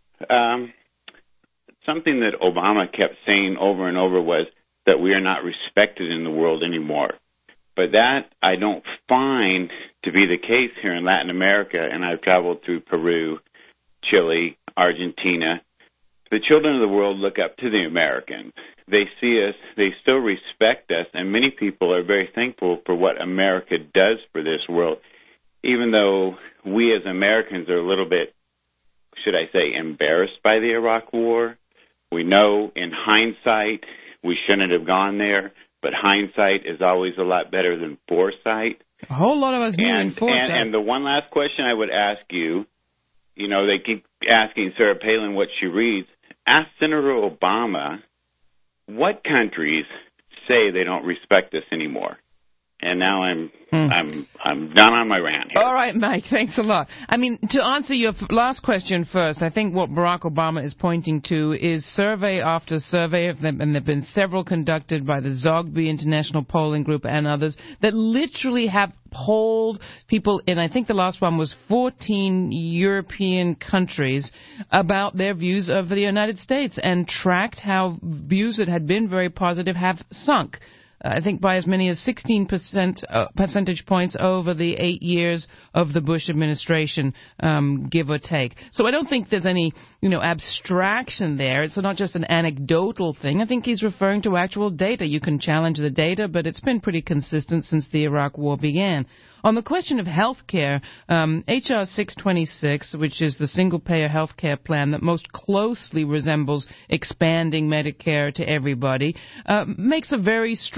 Something that Obama kept saying over and over was that we are not respected in the world anymore. But that I don't find to be the case here in Latin America, and I've traveled through Peru, Chile, Argentina. The children of the world look up to the Americans. They see us, they still respect us, and many people are very thankful for what America does for this world, even though we as Americans are a little bit, should I say, embarrassed by the Iraq War. We know in hindsight we shouldn't have gone there, but hindsight is always a lot better than foresight. A whole lot of us knew in foresight. And the one last question I would ask you, they keep asking Sarah Palin what she reads. Ask Senator Obama what countries say they don't respect us anymore. And now I'm done on my rant here. All right, Mike, thanks a lot. I mean, to answer your last question first, I think what Barack Obama is pointing to is survey after survey of them, and there have been several conducted by the Zogby International Polling Group and others that literally have polled people in, I think the last one was 14 European countries about their views of the United States and tracked how views that had been very positive have sunk. I think by as many as 16 percentage points over the 8 years of the Bush administration, give or take. So I don't think there's any, abstraction there. It's not just an anecdotal thing. I think he's referring to actual data. You can challenge the data, but it's been pretty consistent since the Iraq War began. On the question of health care, H.R. 626, which is the single-payer health care plan that most closely resembles expanding Medicare to everybody, makes a very strong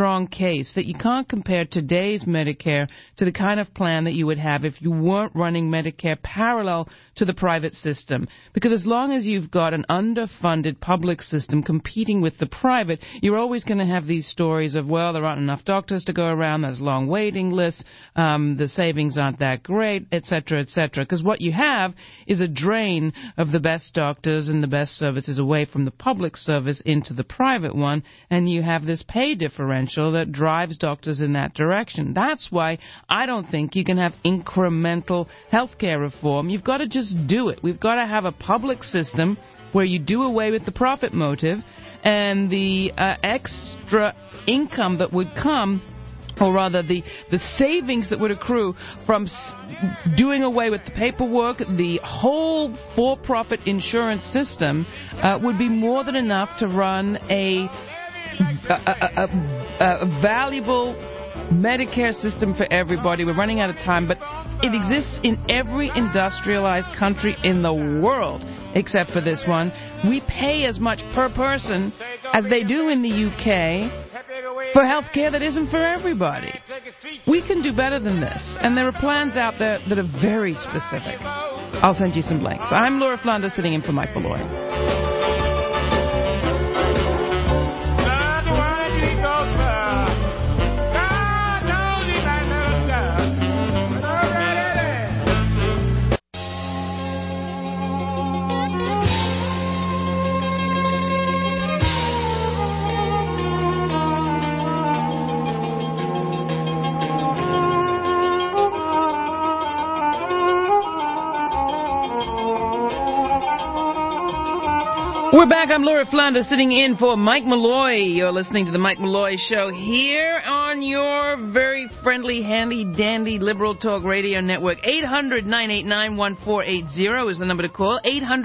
strong case that you can't compare today's Medicare to the kind of plan that you would have if you weren't running Medicare parallel to the private system. Because as long as you've got an underfunded public system competing with the private, you're always going to have these stories of, well, there aren't enough doctors to go around, there's long waiting lists, the savings aren't that great, etc., etc. Because what you have is a drain of the best doctors and the best services away from the public service into the private one, and you have this pay differential that drives doctors in that direction. That's why I don't think you can have incremental healthcare reform. You've got to just do it. We've got to have a public system where you do away with the profit motive, and the extra income that would come, or rather the savings that would accrue from doing away with the paperwork, the whole for-profit insurance system would be more than enough to run a valuable Medicare system for everybody. We're running out of time, but it exists in every industrialized country in the world except for this one. We pay as much per person as they do in the UK for health care that isn't for everybody. We can do better than this, and there are plans out there that are very specific. I'll send you some blanks. I'm Laura Flanders, sitting in for Mike Malloy. We're back. I'm Laura Flanders, sitting in for Mike Malloy. You're listening to the Mike Malloy Show here on your very friendly, handy-dandy liberal talk radio network. 800-989-1480 is the number to call.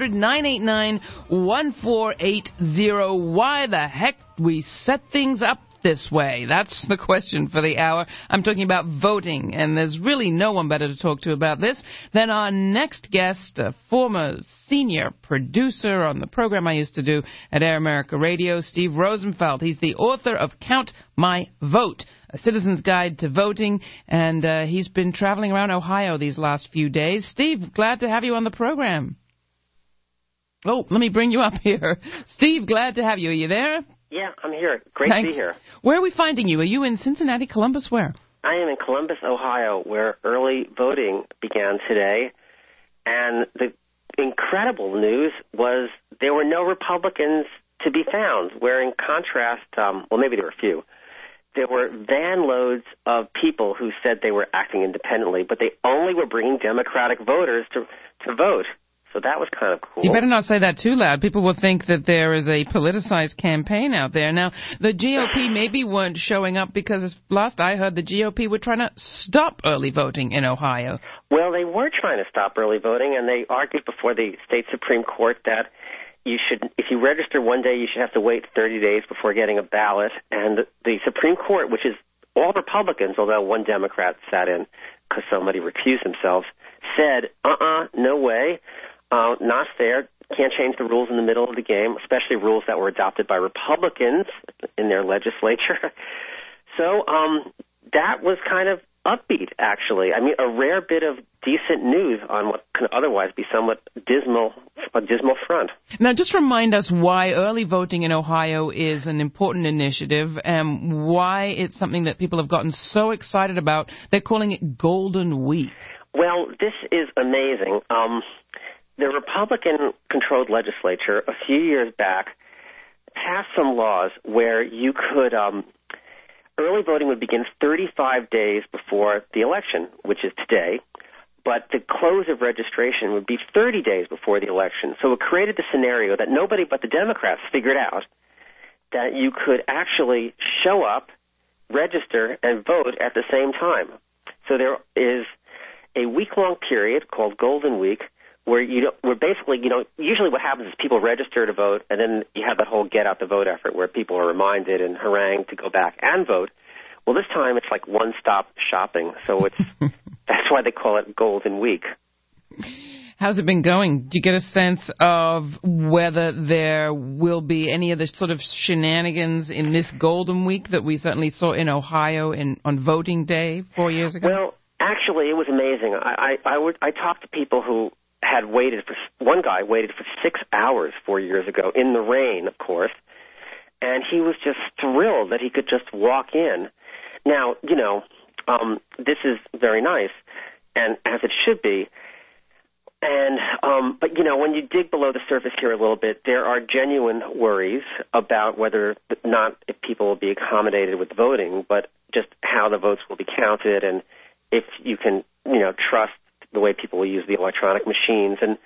800-989-1480. Why the heck we set things up this way? That's the question for the hour. I'm talking about voting, and there's really no one better to talk to about this than our next guest, a former senior producer on the program I used to do at Air America Radio, Steve Rosenfeld. He's the author of Count My Vote, A Citizen's Guide to Voting, and he's been traveling around Ohio these last few days. Steve, glad to have you on the program. Oh, let me bring you up here. Steve, glad to have you. Are you there? Yeah, I'm here. Great Thanks. to be here. Where are we finding you? Are you in Cincinnati, Columbus? Where? I am in Columbus, Ohio, where early voting began today. And the incredible news was there were no Republicans to be found, where in contrast, well, maybe there were a few, there were van loads of people who said they were acting independently, but they only were bringing Democratic voters to vote. So that was kind of cool. You better not say that too loud. People will think that there is a politicized campaign out there. Now, the GOP maybe weren't showing up because last I heard the GOP were trying to stop early voting in Ohio. Well, they were trying to stop early voting, and they argued before the state Supreme Court that you should, if you register one day, you should have to wait 30 days before getting a ballot. And the Supreme Court, which is all Republicans, although one Democrat sat in because somebody recused themselves, said, no way. Not fair. Can't change the rules in the middle of the game, especially rules that were adopted by Republicans in their legislature. So that was kind of upbeat, actually. I mean, a rare bit of decent news on what can otherwise be somewhat a dismal front. Now, just remind us why early voting in Ohio is an important initiative and why it's something that people have gotten so excited about. They're calling it Golden Week. Well, this is amazing. The Republican-controlled legislature a few years back passed some laws where you could early voting would begin 35 days before the election, which is today, but the close of registration would be 30 days before the election. So it created the scenario that nobody but the Democrats figured out, that you could actually show up, register, and vote at the same time. So there is a week-long period called Golden Week where basically, usually what happens is people register to vote, and then you have that whole get-out-the-vote effort where people are reminded and harangued to go back and vote. Well, this time it's like one-stop shopping, so it's that's why they call it Golden Week. How's it been going? Do you get a sense of whether there will be any of the sort of shenanigans in this Golden Week that we certainly saw in Ohio on voting day 4 years ago? Well, actually, it was amazing. I talked to people who had waited for, one guy waited for 6 hours 4 years ago in the rain, of course, and he was just thrilled that he could just walk in. Now, this is very nice, and as it should be. And but when you dig below the surface here a little bit, there are genuine worries about whether not if people will be accommodated with voting, but just how the votes will be counted, and if you can trust the way people will use the electronic machines. And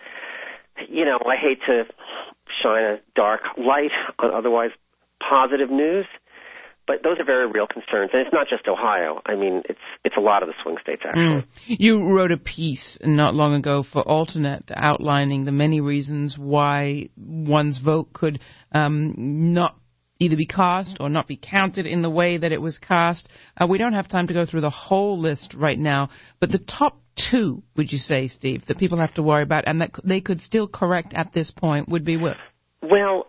I hate to shine a dark light on otherwise positive news, but those are very real concerns, and it's not just Ohio. I mean, it's a lot of the swing states, actually. You wrote a piece not long ago for Alternet outlining the many reasons why one's vote could not either be cast or not be counted in the way that it was cast. We don't have time to go through the whole list right now, but the top two, would you say, Steve, that people have to worry about and that they could still correct at this point would be what? Well,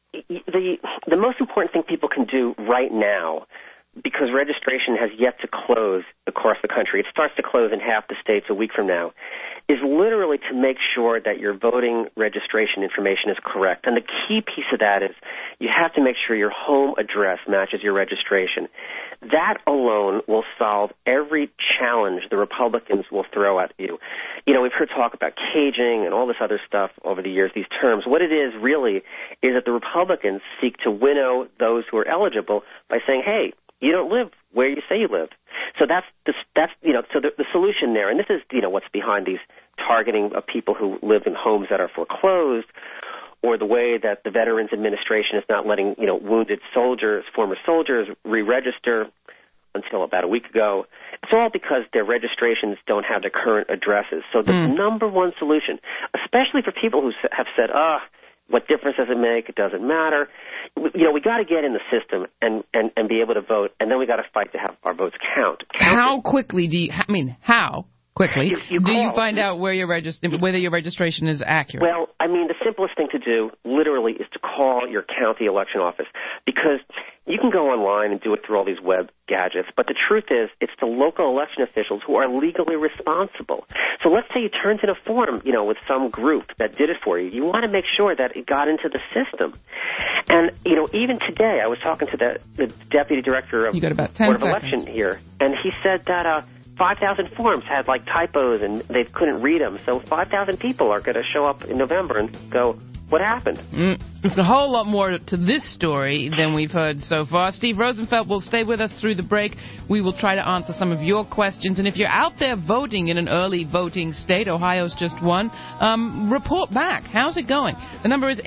the most important thing people can do right now, because registration has yet to close across the country, it starts to close in half the states a week from now, is literally to make sure that your voting registration information is correct. And the key piece of that is you have to make sure your home address matches your registration. That alone will solve every challenge the Republicans will throw at you. We've heard talk about caging and all this other stuff over the years, these terms. What it is really is that the Republicans seek to winnow those who are eligible by saying, hey, you don't live where you say you live. So that's so the solution there, and this is what's behind these targeting of people who live in homes that are foreclosed, or the way that the Veterans Administration is not letting wounded soldiers, former soldiers, re-register until about a week ago. It's all because their registrations don't have their current addresses. So the number one solution, especially for people who have said, what difference does it make? It doesn't matter. We got to get in the system and be able to vote, and then we got to fight to have our votes count. How quickly how quickly do you find out whether your registration is accurate? Well, the simplest thing to do, literally, is to call your county election office, because you can go online and do it through all these web gadgets, but the truth is, it's the local election officials who are legally responsible. So let's say you turned in a form, with some group that did it for you. You want to make sure that it got into the system. And, even today, I was talking to the deputy director of Board of Election here, and he said that 5,000 forms had typos and they couldn't read them. So 5,000 people are going to show up in November and go, what happened? There's a whole lot more to this story than we've heard so far. Steve Rosenfeld will stay with us through the break. We will try to answer some of your questions. And if you're out there voting in an early voting state, Ohio's just one, report back. How's it going? The number is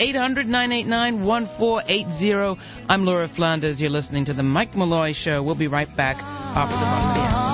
800-989-1480. I'm Laura Flanders. You're listening to The Mike Malloy Show. We'll be right back after the bottom of the hour.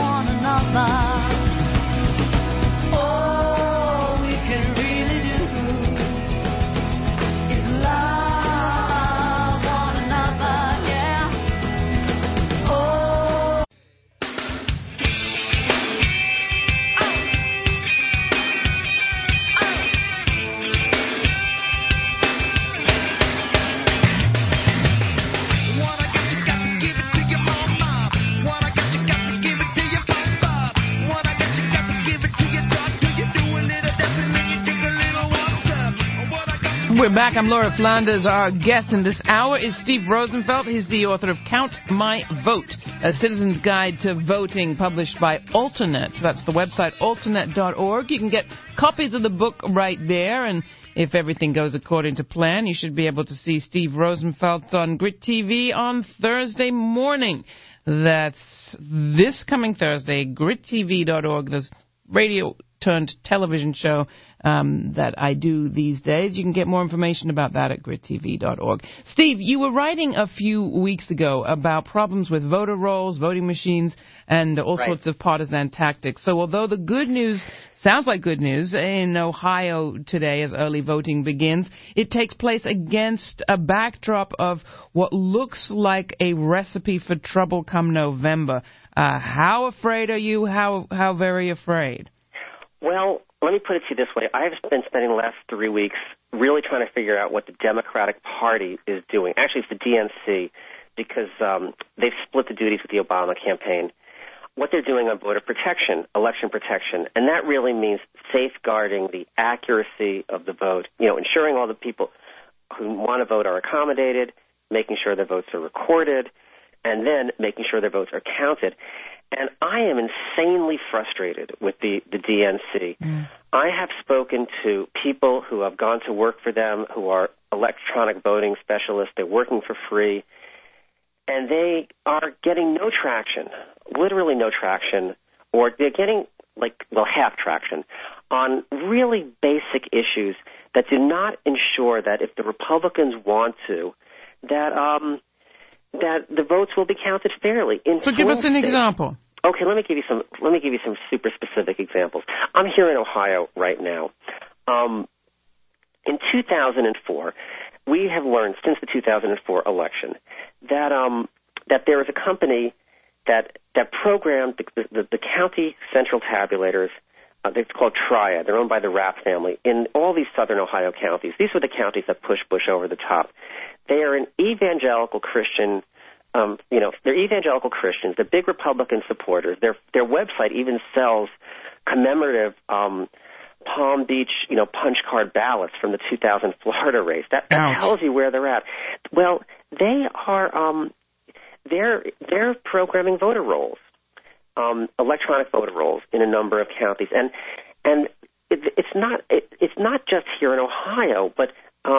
We're back. I'm Laura Flanders. Our guest in this hour is Steve Rosenfeld. He's the author of Count My Vote, a citizen's guide to voting, published by Alternet. That's the website, alternet.org. You can get copies of the book right there, and if everything goes according to plan, you should be able to see Steve Rosenfeld on Grit TV on Thursday morning. That's this coming Thursday, grittv.org. There's radio turned television show that I do these days. You can get more information about that at grittv.org. Steve, you were writing a few weeks ago about problems with voter rolls, voting machines, and all sorts of partisan tactics. So although the good news sounds like good news in Ohio today as early voting begins, it takes place against a backdrop of what looks like a recipe for trouble come November. How afraid are you? How very afraid? Well, let me put it to you this way. I've been spending the last 3 weeks really trying to figure out what the Democratic Party is doing. Actually, it's the DNC, because they've split the duties with the Obama campaign. What they're doing on voter protection, election protection, and that really means safeguarding the accuracy of the vote, ensuring all the people who want to vote are accommodated, making sure their votes are recorded, and then making sure their votes are counted. And I am insanely frustrated with the DNC. I have spoken to people who have gone to work for them, who are electronic voting specialists. They're working for free. And they are getting no traction, literally no traction, or they're getting, half traction on really basic issues that do not ensure that if the Republicans want to, that the votes will be counted fairly. So give us an example. Okay, let me give you some super specific examples. I'm here in Ohio right now. In 2004, we have learned since the 2004 election that there is a company that programmed the county central tabulators. They're called Triad. They're owned by the Rapp family in all these southern Ohio counties. These were the counties that pushed Bush over the top. They are an evangelical Christian. They're evangelical Christians. They're big Republican supporters. Their website even sells commemorative Palm Beach, punch card ballots from the 2000 Florida race. That tells you where they're at. Well, they are they're programming voter rolls, electronic voter rolls in a number of counties, and it's not just here in Ohio, but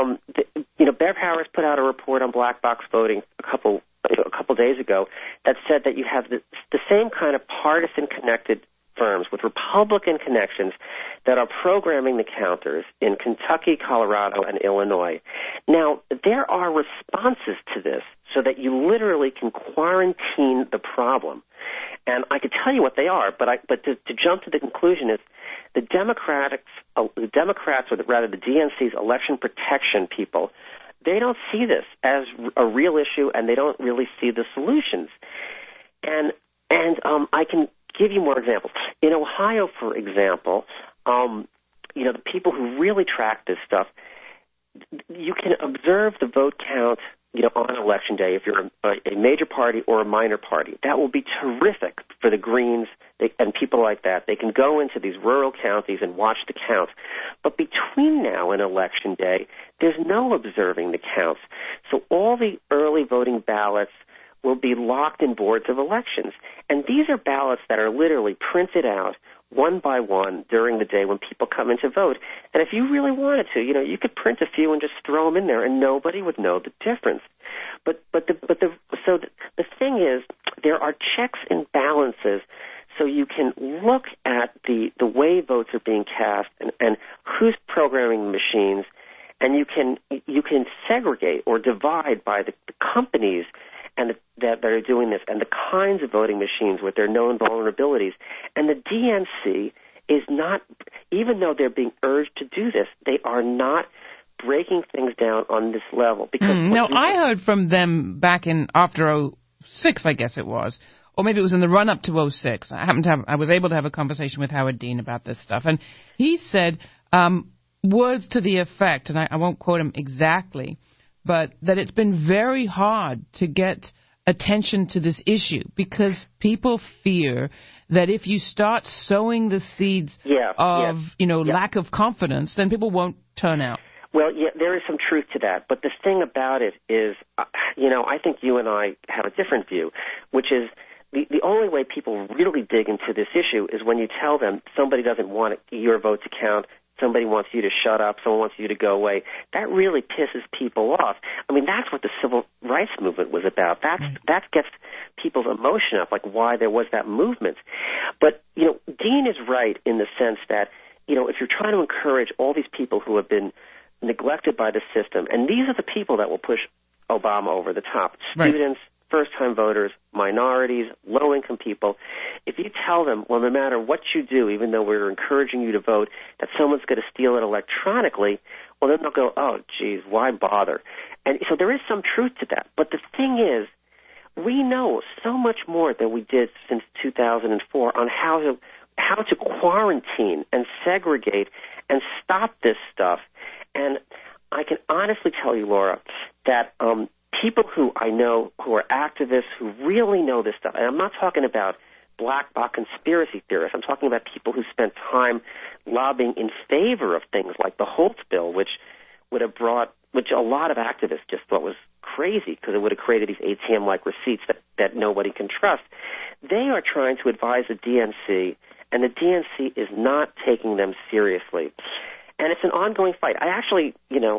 Bev Harris put out a report on black box voting a couple days ago that said that you have the same kind of partisan connected firms with Republican connections that are programming the counters in Kentucky, Colorado, and Illinois. Now, there are responses to this so that you literally can quarantine the problem. And I could tell you what they are, but to jump to the conclusion is the Democrats, or rather the DNC's election protection people, they don't see this as a real issue, and they don't really see the solutions. And I can give you more examples. In Ohio, for example, the people who really track this stuff, you can observe the vote count, on election day if you're a major party or a minor party. That will be terrific for the Greens and people like that. They can go into these rural counties and watch the count. But between now and election day, there's no observing the counts. So all the early voting ballots will be locked in boards of elections. And these are ballots that are literally printed out one by one during the day when people come in to vote. And if you really wanted to, you could print a few and just throw them in there, and nobody would know the difference. So the thing is, there are checks and balances, so you can look at the way votes are being cast and who's programming the machines, and you can segregate or divide by the companies that are doing this and the kinds of voting machines with their known vulnerabilities. And the DNC is not, even though they're being urged to do this, they are not breaking things down on this level. Because now, I heard from them back in after 06, I guess it was, or maybe it was in the run-up to 06. I was able to have a conversation with Howard Dean about this stuff, and he said words to the effect, and I won't quote him exactly, but that it's been very hard to get attention to this issue because people fear that if you start sowing the seeds of lack of confidence, then people won't turn out. Well, yeah, there is some truth to that. But the thing about it is, I think you and I have a different view, which is the only way people really dig into this issue is when you tell them somebody doesn't want your vote to count, somebody wants you to shut up, someone wants you to go away. That really pisses people off. I mean, that's what the civil rights movement was about. That gets people's emotion up, like why there was that movement. But, Dean is right in the sense that, if you're trying to encourage all these people who have been neglected by the system, and these are the people that will push Obama over the top, students, first-time voters, minorities, low-income people. If you tell them, well, no matter what you do, even though we're encouraging you to vote, that someone's going to steal it electronically, well, then they'll go, oh, geez, why bother? And so there is some truth to that. But the thing is, we know so much more than we did since 2004 on how to how to quarantine and segregate and stop this stuff. And I can honestly tell you, Laura, that people who I know who are activists who really know this stuff, and I'm not talking about black box conspiracy theorists, I'm talking about people who spent time lobbying in favor of things like the Holtz bill, which a lot of activists just thought was crazy because it would have created these ATM-like receipts that nobody can trust. They are trying to advise the DNC, and the DNC is not taking them seriously. And it's an ongoing fight. I actually,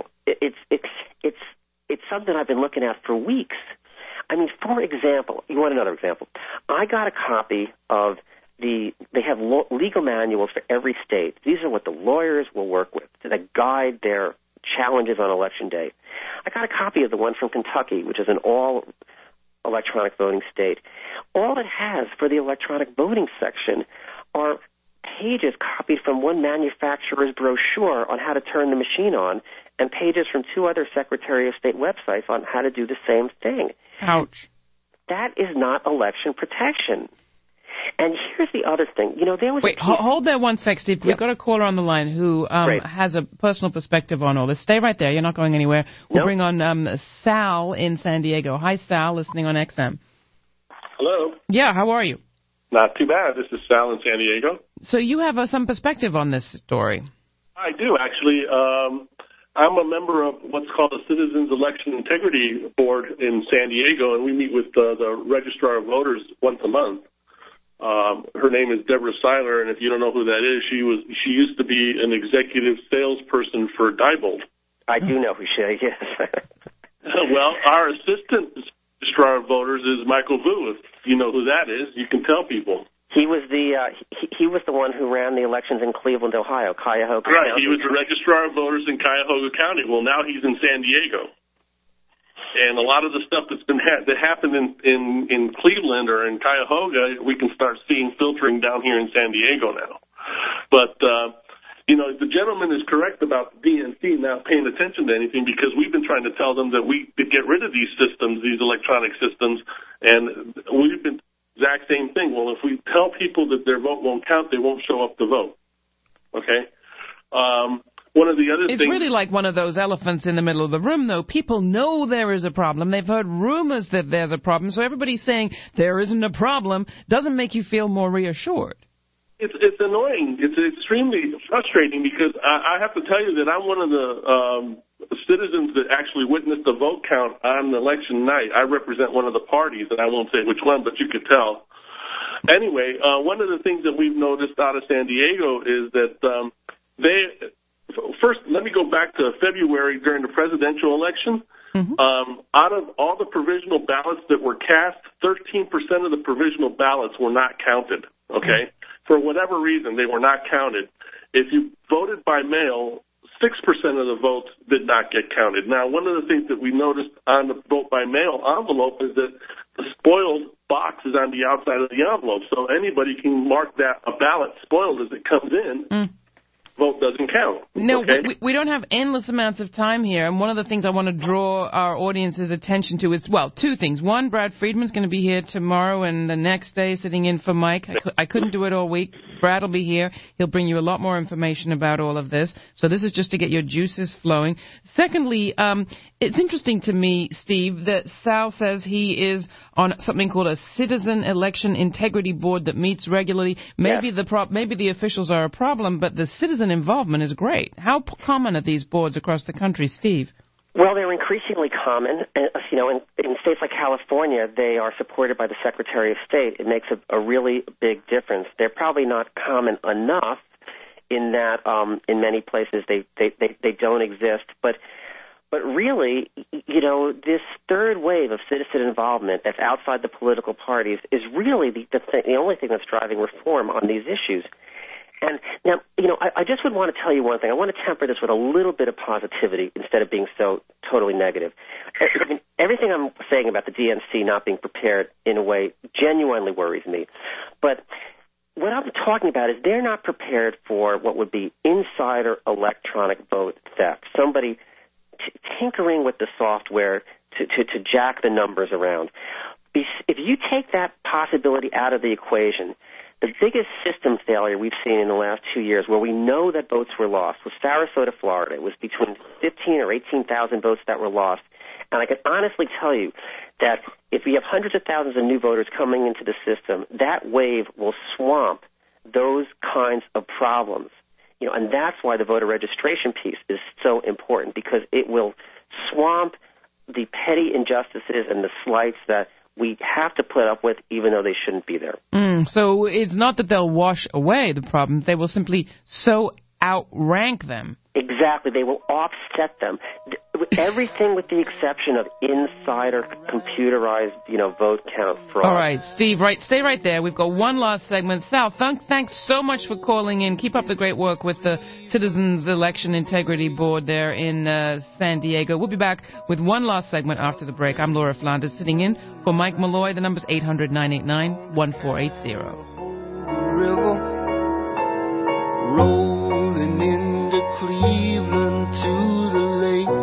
it's something I've been looking at for weeks. I mean, for example, you want another example? I got a copy of they have legal manuals for every state. These are what the lawyers will work with that guide their challenges on Election Day. I got a copy of the one from Kentucky, which is an all electronic voting state. All it has for the electronic voting section are pages copied from one manufacturer's brochure on how to turn the machine on and pages from two other Secretary of State websites on how to do the same thing. Ouch. That is not election protection. And here's the other thing. There was hold there one sec, Steve. We've got a caller on the line who has a personal perspective on all this. Stay right there. You're not going anywhere. We'll bring on Sal in San Diego. Hi, Sal, listening on XM. Hello. Yeah, how are you? Not too bad. This is Sal in San Diego. So you have some perspective on this story. I do, actually. I'm a member of what's called the Citizens Election Integrity Board in San Diego, and we meet with the Registrar of Voters once a month. Her name is Deborah Seiler, and if you don't know who that is, she used to be an executive salesperson for Diebold. I do know who she is. Well, our assistant registrar of voters is Michael Vu. If you know who that is, you can tell people. He was he was the one who ran the elections in Cleveland, Ohio, Cuyahoga County. County. He was the registrar of voters in Cuyahoga County. Well, now he's in San Diego. And a lot of the stuff that happened in Cleveland or in Cuyahoga, we can start seeing filtering down here in San Diego now. But, the gentleman is correct about the DNC not paying attention to anything because we've been trying to tell them that we could get rid of these systems, these electronic systems, and we've been exact same thing. Well, if we tell people that their vote won't count, they won't show up to vote. Okay? One of the other things... It's really like one of those elephants in the middle of the room, though. People know there is a problem. They've heard rumors that there's a problem. So everybody saying there isn't a problem doesn't make you feel more reassured. It's annoying. It's extremely frustrating because I have to tell you that I'm one of the citizens that actually witnessed the vote count on election night. I represent one of the parties, and I won't say which one, but you could tell. Anyway, one of the things that we've noticed out of San Diego is that first, let me go back to February during the presidential election. Mm-hmm. Out of all the provisional ballots that were cast, 13% of the provisional ballots were not counted, okay? Mm-hmm. For whatever reason, they were not counted. If you voted by mail, 6% of the votes did not get counted. Now, one of the things that we noticed on the vote by mail envelope is that the spoiled box is on the outside of the envelope, so anybody can mark that a ballot spoiled as it comes in. Vote doesn't count. No, okay? we don't have endless amounts of time here, and one of the things I want to draw our audience's attention to is, well, two things. One, Brad Friedman's going to be here tomorrow and the next day sitting in for Mike. I couldn't do it all week. Brad will be here. He'll bring you a lot more information about all of this. So this is just to get your juices flowing. Secondly, it's interesting to me, Steve, that Sal says he is on something called a Citizen Election Integrity Board that meets regularly. Maybe maybe the officials are a problem, but the citizen involvement is great. How common are these boards across the country, Steve? Well, they're increasingly common. In states like California, they are supported by the Secretary of State. It makes a really big difference. They're probably not common enough in that in many places they don't exist. But really, this third wave of citizen involvement that's outside the political parties is really the only thing that's driving reform on these issues. And now, I just would want to tell you one thing. I want to temper this with a little bit of positivity instead of being so totally negative. Everything I'm saying about the DNC not being prepared in a way genuinely worries me. But what I'm talking about is they're not prepared for what would be insider electronic vote theft, somebody tinkering with the software to jack the numbers around. If you take that possibility out of the equation, The biggest system failure we've seen in the last 2 years where we know that votes were lost was Sarasota, Florida. It was between 15 or 18,000 votes that were lost. And I can honestly tell you that if we have hundreds of thousands of new voters coming into the system, that wave will swamp those kinds of problems. And that's why the voter registration piece is so important, because it will swamp the petty injustices and the slights that we have to put up with, even though they shouldn't be there. So it's not that they'll wash away the problem. They will simply so outrank them. Exactly. They will offset them. Everything with the exception of insider computerized, vote count fraud. All right, Steve, stay right there. We've got one last segment. Sal, thanks so much for calling in. Keep up the great work with the Citizens Election Integrity Board there in San Diego. We'll be back with one last segment after the break. I'm Laura Flanders, sitting in for Mike Malloy. The number's 800-989-1480. River rolling into Cleveland to the lake.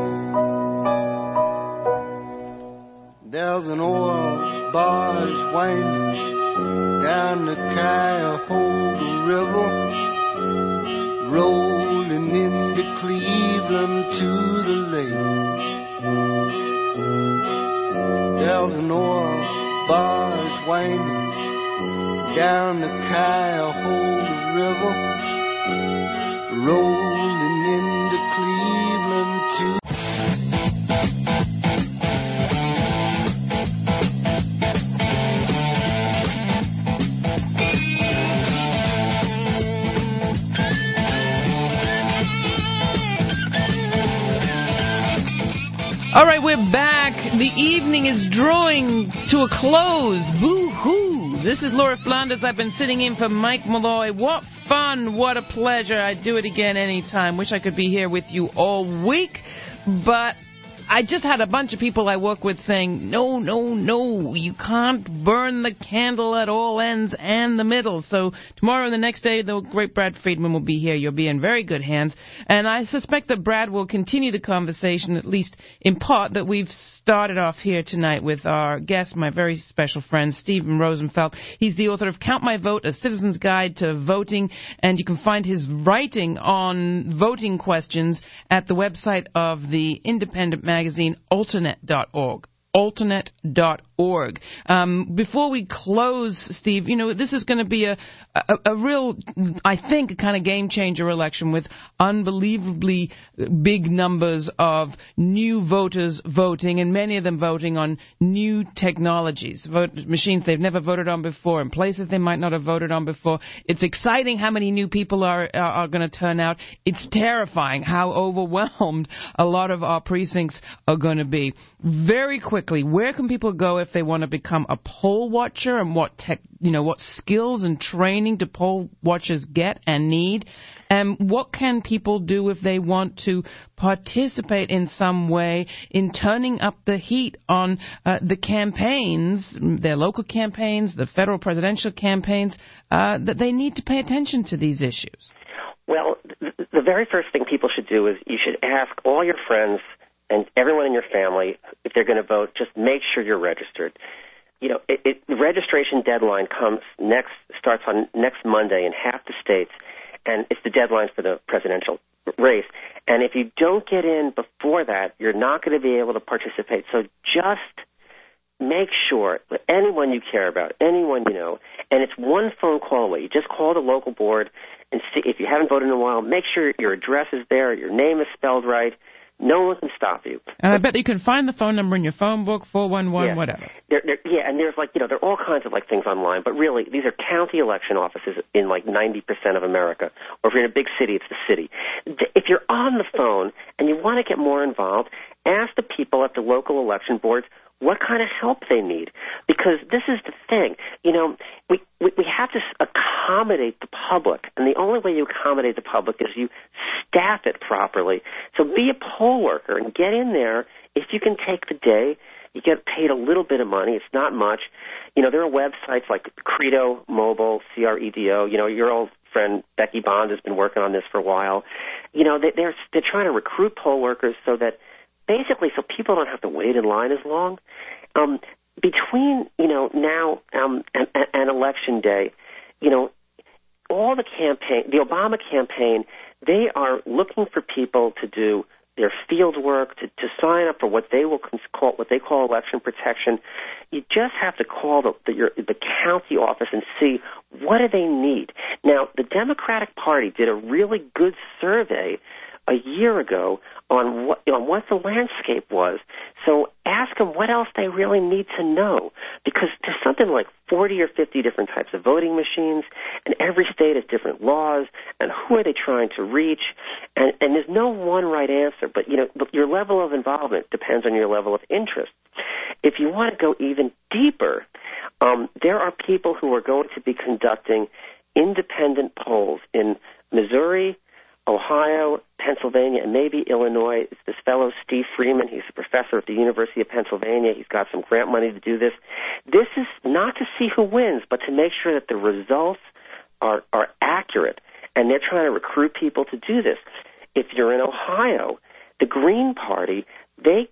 There's an oil barge winding down the Cuyahoga River, rolling into Cleveland to the lake. There's an oil barge winding down the Cuyahoga River, rolling into Cleveland to. All right, we're back. The evening is drawing to a close. Boo-hoo. This is Laura Flanders. I've been sitting in for Mike Malloy. What fun. What a pleasure. I'd do it again anytime. Wish I could be here with you all week. But I just had a bunch of people I work with saying, no, you can't burn the candle at all ends and the middle. So tomorrow and the next day, the great Brad Friedman will be here. You'll be in very good hands. And I suspect that Brad will continue the conversation, at least in part, that we've started off here tonight with our guest, my very special friend, Stephen Rosenfeld. He's the author of Count My Vote, A Citizen's Guide to Voting, and you can find his writing on voting questions at the website of the independent magazine, alternate.org. alternate.org. Before we close, Steve, this is going to be a real, I think, kind of game-changer election with unbelievably big numbers of new voters voting, and many of them voting on new technologies, machines they've never voted on before, in places they might not have voted on before. It's exciting how many new people are going to turn out. It's terrifying how overwhelmed a lot of our precincts are going to be. Very quickly, where can people go if they want to become a poll watcher, and what skills and training do poll watchers get and need? And what can people do if they want to participate in some way in turning up the heat on the campaigns, their local campaigns, the federal presidential campaigns, that they need to pay attention to these issues? Well, the very first thing people should do is you should ask all your friends and everyone in your family, if they're going to vote, just make sure you're registered. The registration deadline starts on next Monday in half the states, and it's the deadline for the presidential race. And if you don't get in before that, you're not going to be able to participate. So just make sure that anyone you care about, anyone you know, and it's one phone call away. You just call the local board and see if you haven't voted in a while. Make sure your address is there, your name is spelled right. No one can stop you. And I bet you can find the phone number in your phone book, 411, whatever. And there's there are all kinds of things online, but really these are county election offices in 90% of America. Or if you're in a big city, it's the city. If you're on the phone and you want to get more involved, ask the people at the local election boards what kind of help they need. Because this is the thing, we have to accommodate the public, and the only way you accommodate the public is you staff it properly. So be a poll worker and get in there. If you can take the day, you get paid a little bit of money. It's not much. There are websites like Credo Mobile, CREDO. Your old friend Becky Bond has been working on this for a while. They're trying to recruit poll workers so that basically so people don't have to wait in line as long. Between now and election day, all the Obama campaign, they are looking for people to do their field work, to sign up for what they call election protection. You just have to call the county office and see what do they need. Now, the Democratic Party did a really good survey a year ago on what the landscape was. So ask them what else they really need to know, because there's something like 40 or 50 different types of voting machines, and every state has different laws, and who are they trying to reach? And there's no one right answer, but your level of involvement depends on your level of interest. If you want to go even deeper, there are people who are going to be conducting independent polls in Missouri, Ohio, Pennsylvania, and maybe Illinois. It's this fellow, Steve Freeman. He's a professor at the University of Pennsylvania. He's got some grant money to do this. This is not to see who wins, but to make sure that the results are accurate. And they're trying to recruit people to do this. If you're in Ohio, the Green Party, they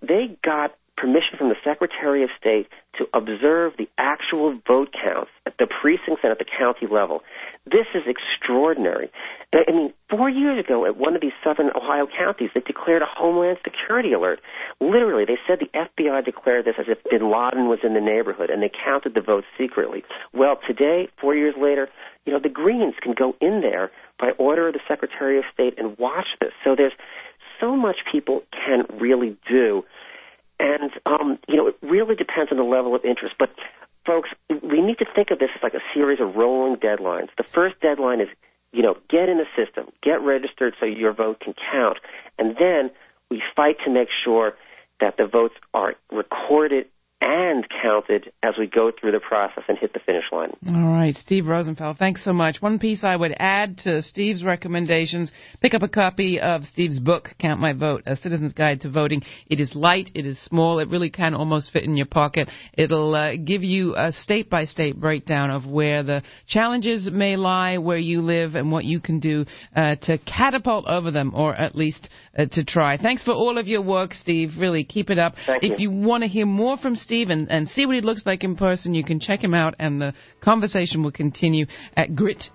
got permission from the Secretary of State to observe the actual vote counts at the precincts and at the county level. This is extraordinary. I mean, 4 years ago at one of these southern Ohio counties, they declared a Homeland Security alert. Literally, they said the FBI declared this as if bin Laden was in the neighborhood, and they counted the votes secretly. Well, today, 4 years later, the Greens can go in there by order of the Secretary of State and watch this. So there's so much people can really do. And, it really depends on the level of interest. But, folks, we need to think of this as like a series of rolling deadlines. The first deadline is, get in the system, get registered so your vote can count. And then we fight to make sure that the votes are recorded and counted as we go through the process and hit the finish line. All right, Steve Rosenfeld, thanks so much. One piece I would add to Steve's recommendations, pick up a copy of Steve's book, Count My Vote, A Citizen's Guide to Voting. It is light, it is small, it really can almost fit in your pocket. It'll give you a state-by-state breakdown of where the challenges may lie, where you live, and what you can do to catapult over them, or at least to try. Thanks for all of your work, Steve. Really, keep it up. Thank you. If you want to hear more from Steve and see what he looks like in person, you can check him out, and the conversation will continue at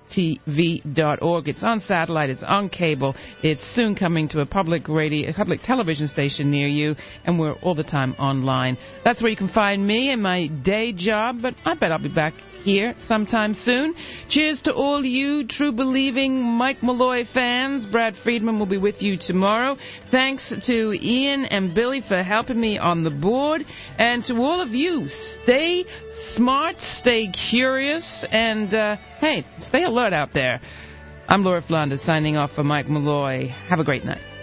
grittv.org. It's on satellite, it's on cable, it's soon coming to a public television station near you, and we're all the time online. That's where you can find me and my day job, but I bet I'll be back here sometime soon. Cheers to all you true-believing Mike Malloy fans. Brad Friedman will be with you tomorrow. Thanks to Ian and Billy for helping me on the board. And to all of you, stay smart, stay curious, and, hey, stay alert out there. I'm Laura Flanders signing off for Mike Malloy. Have a great night.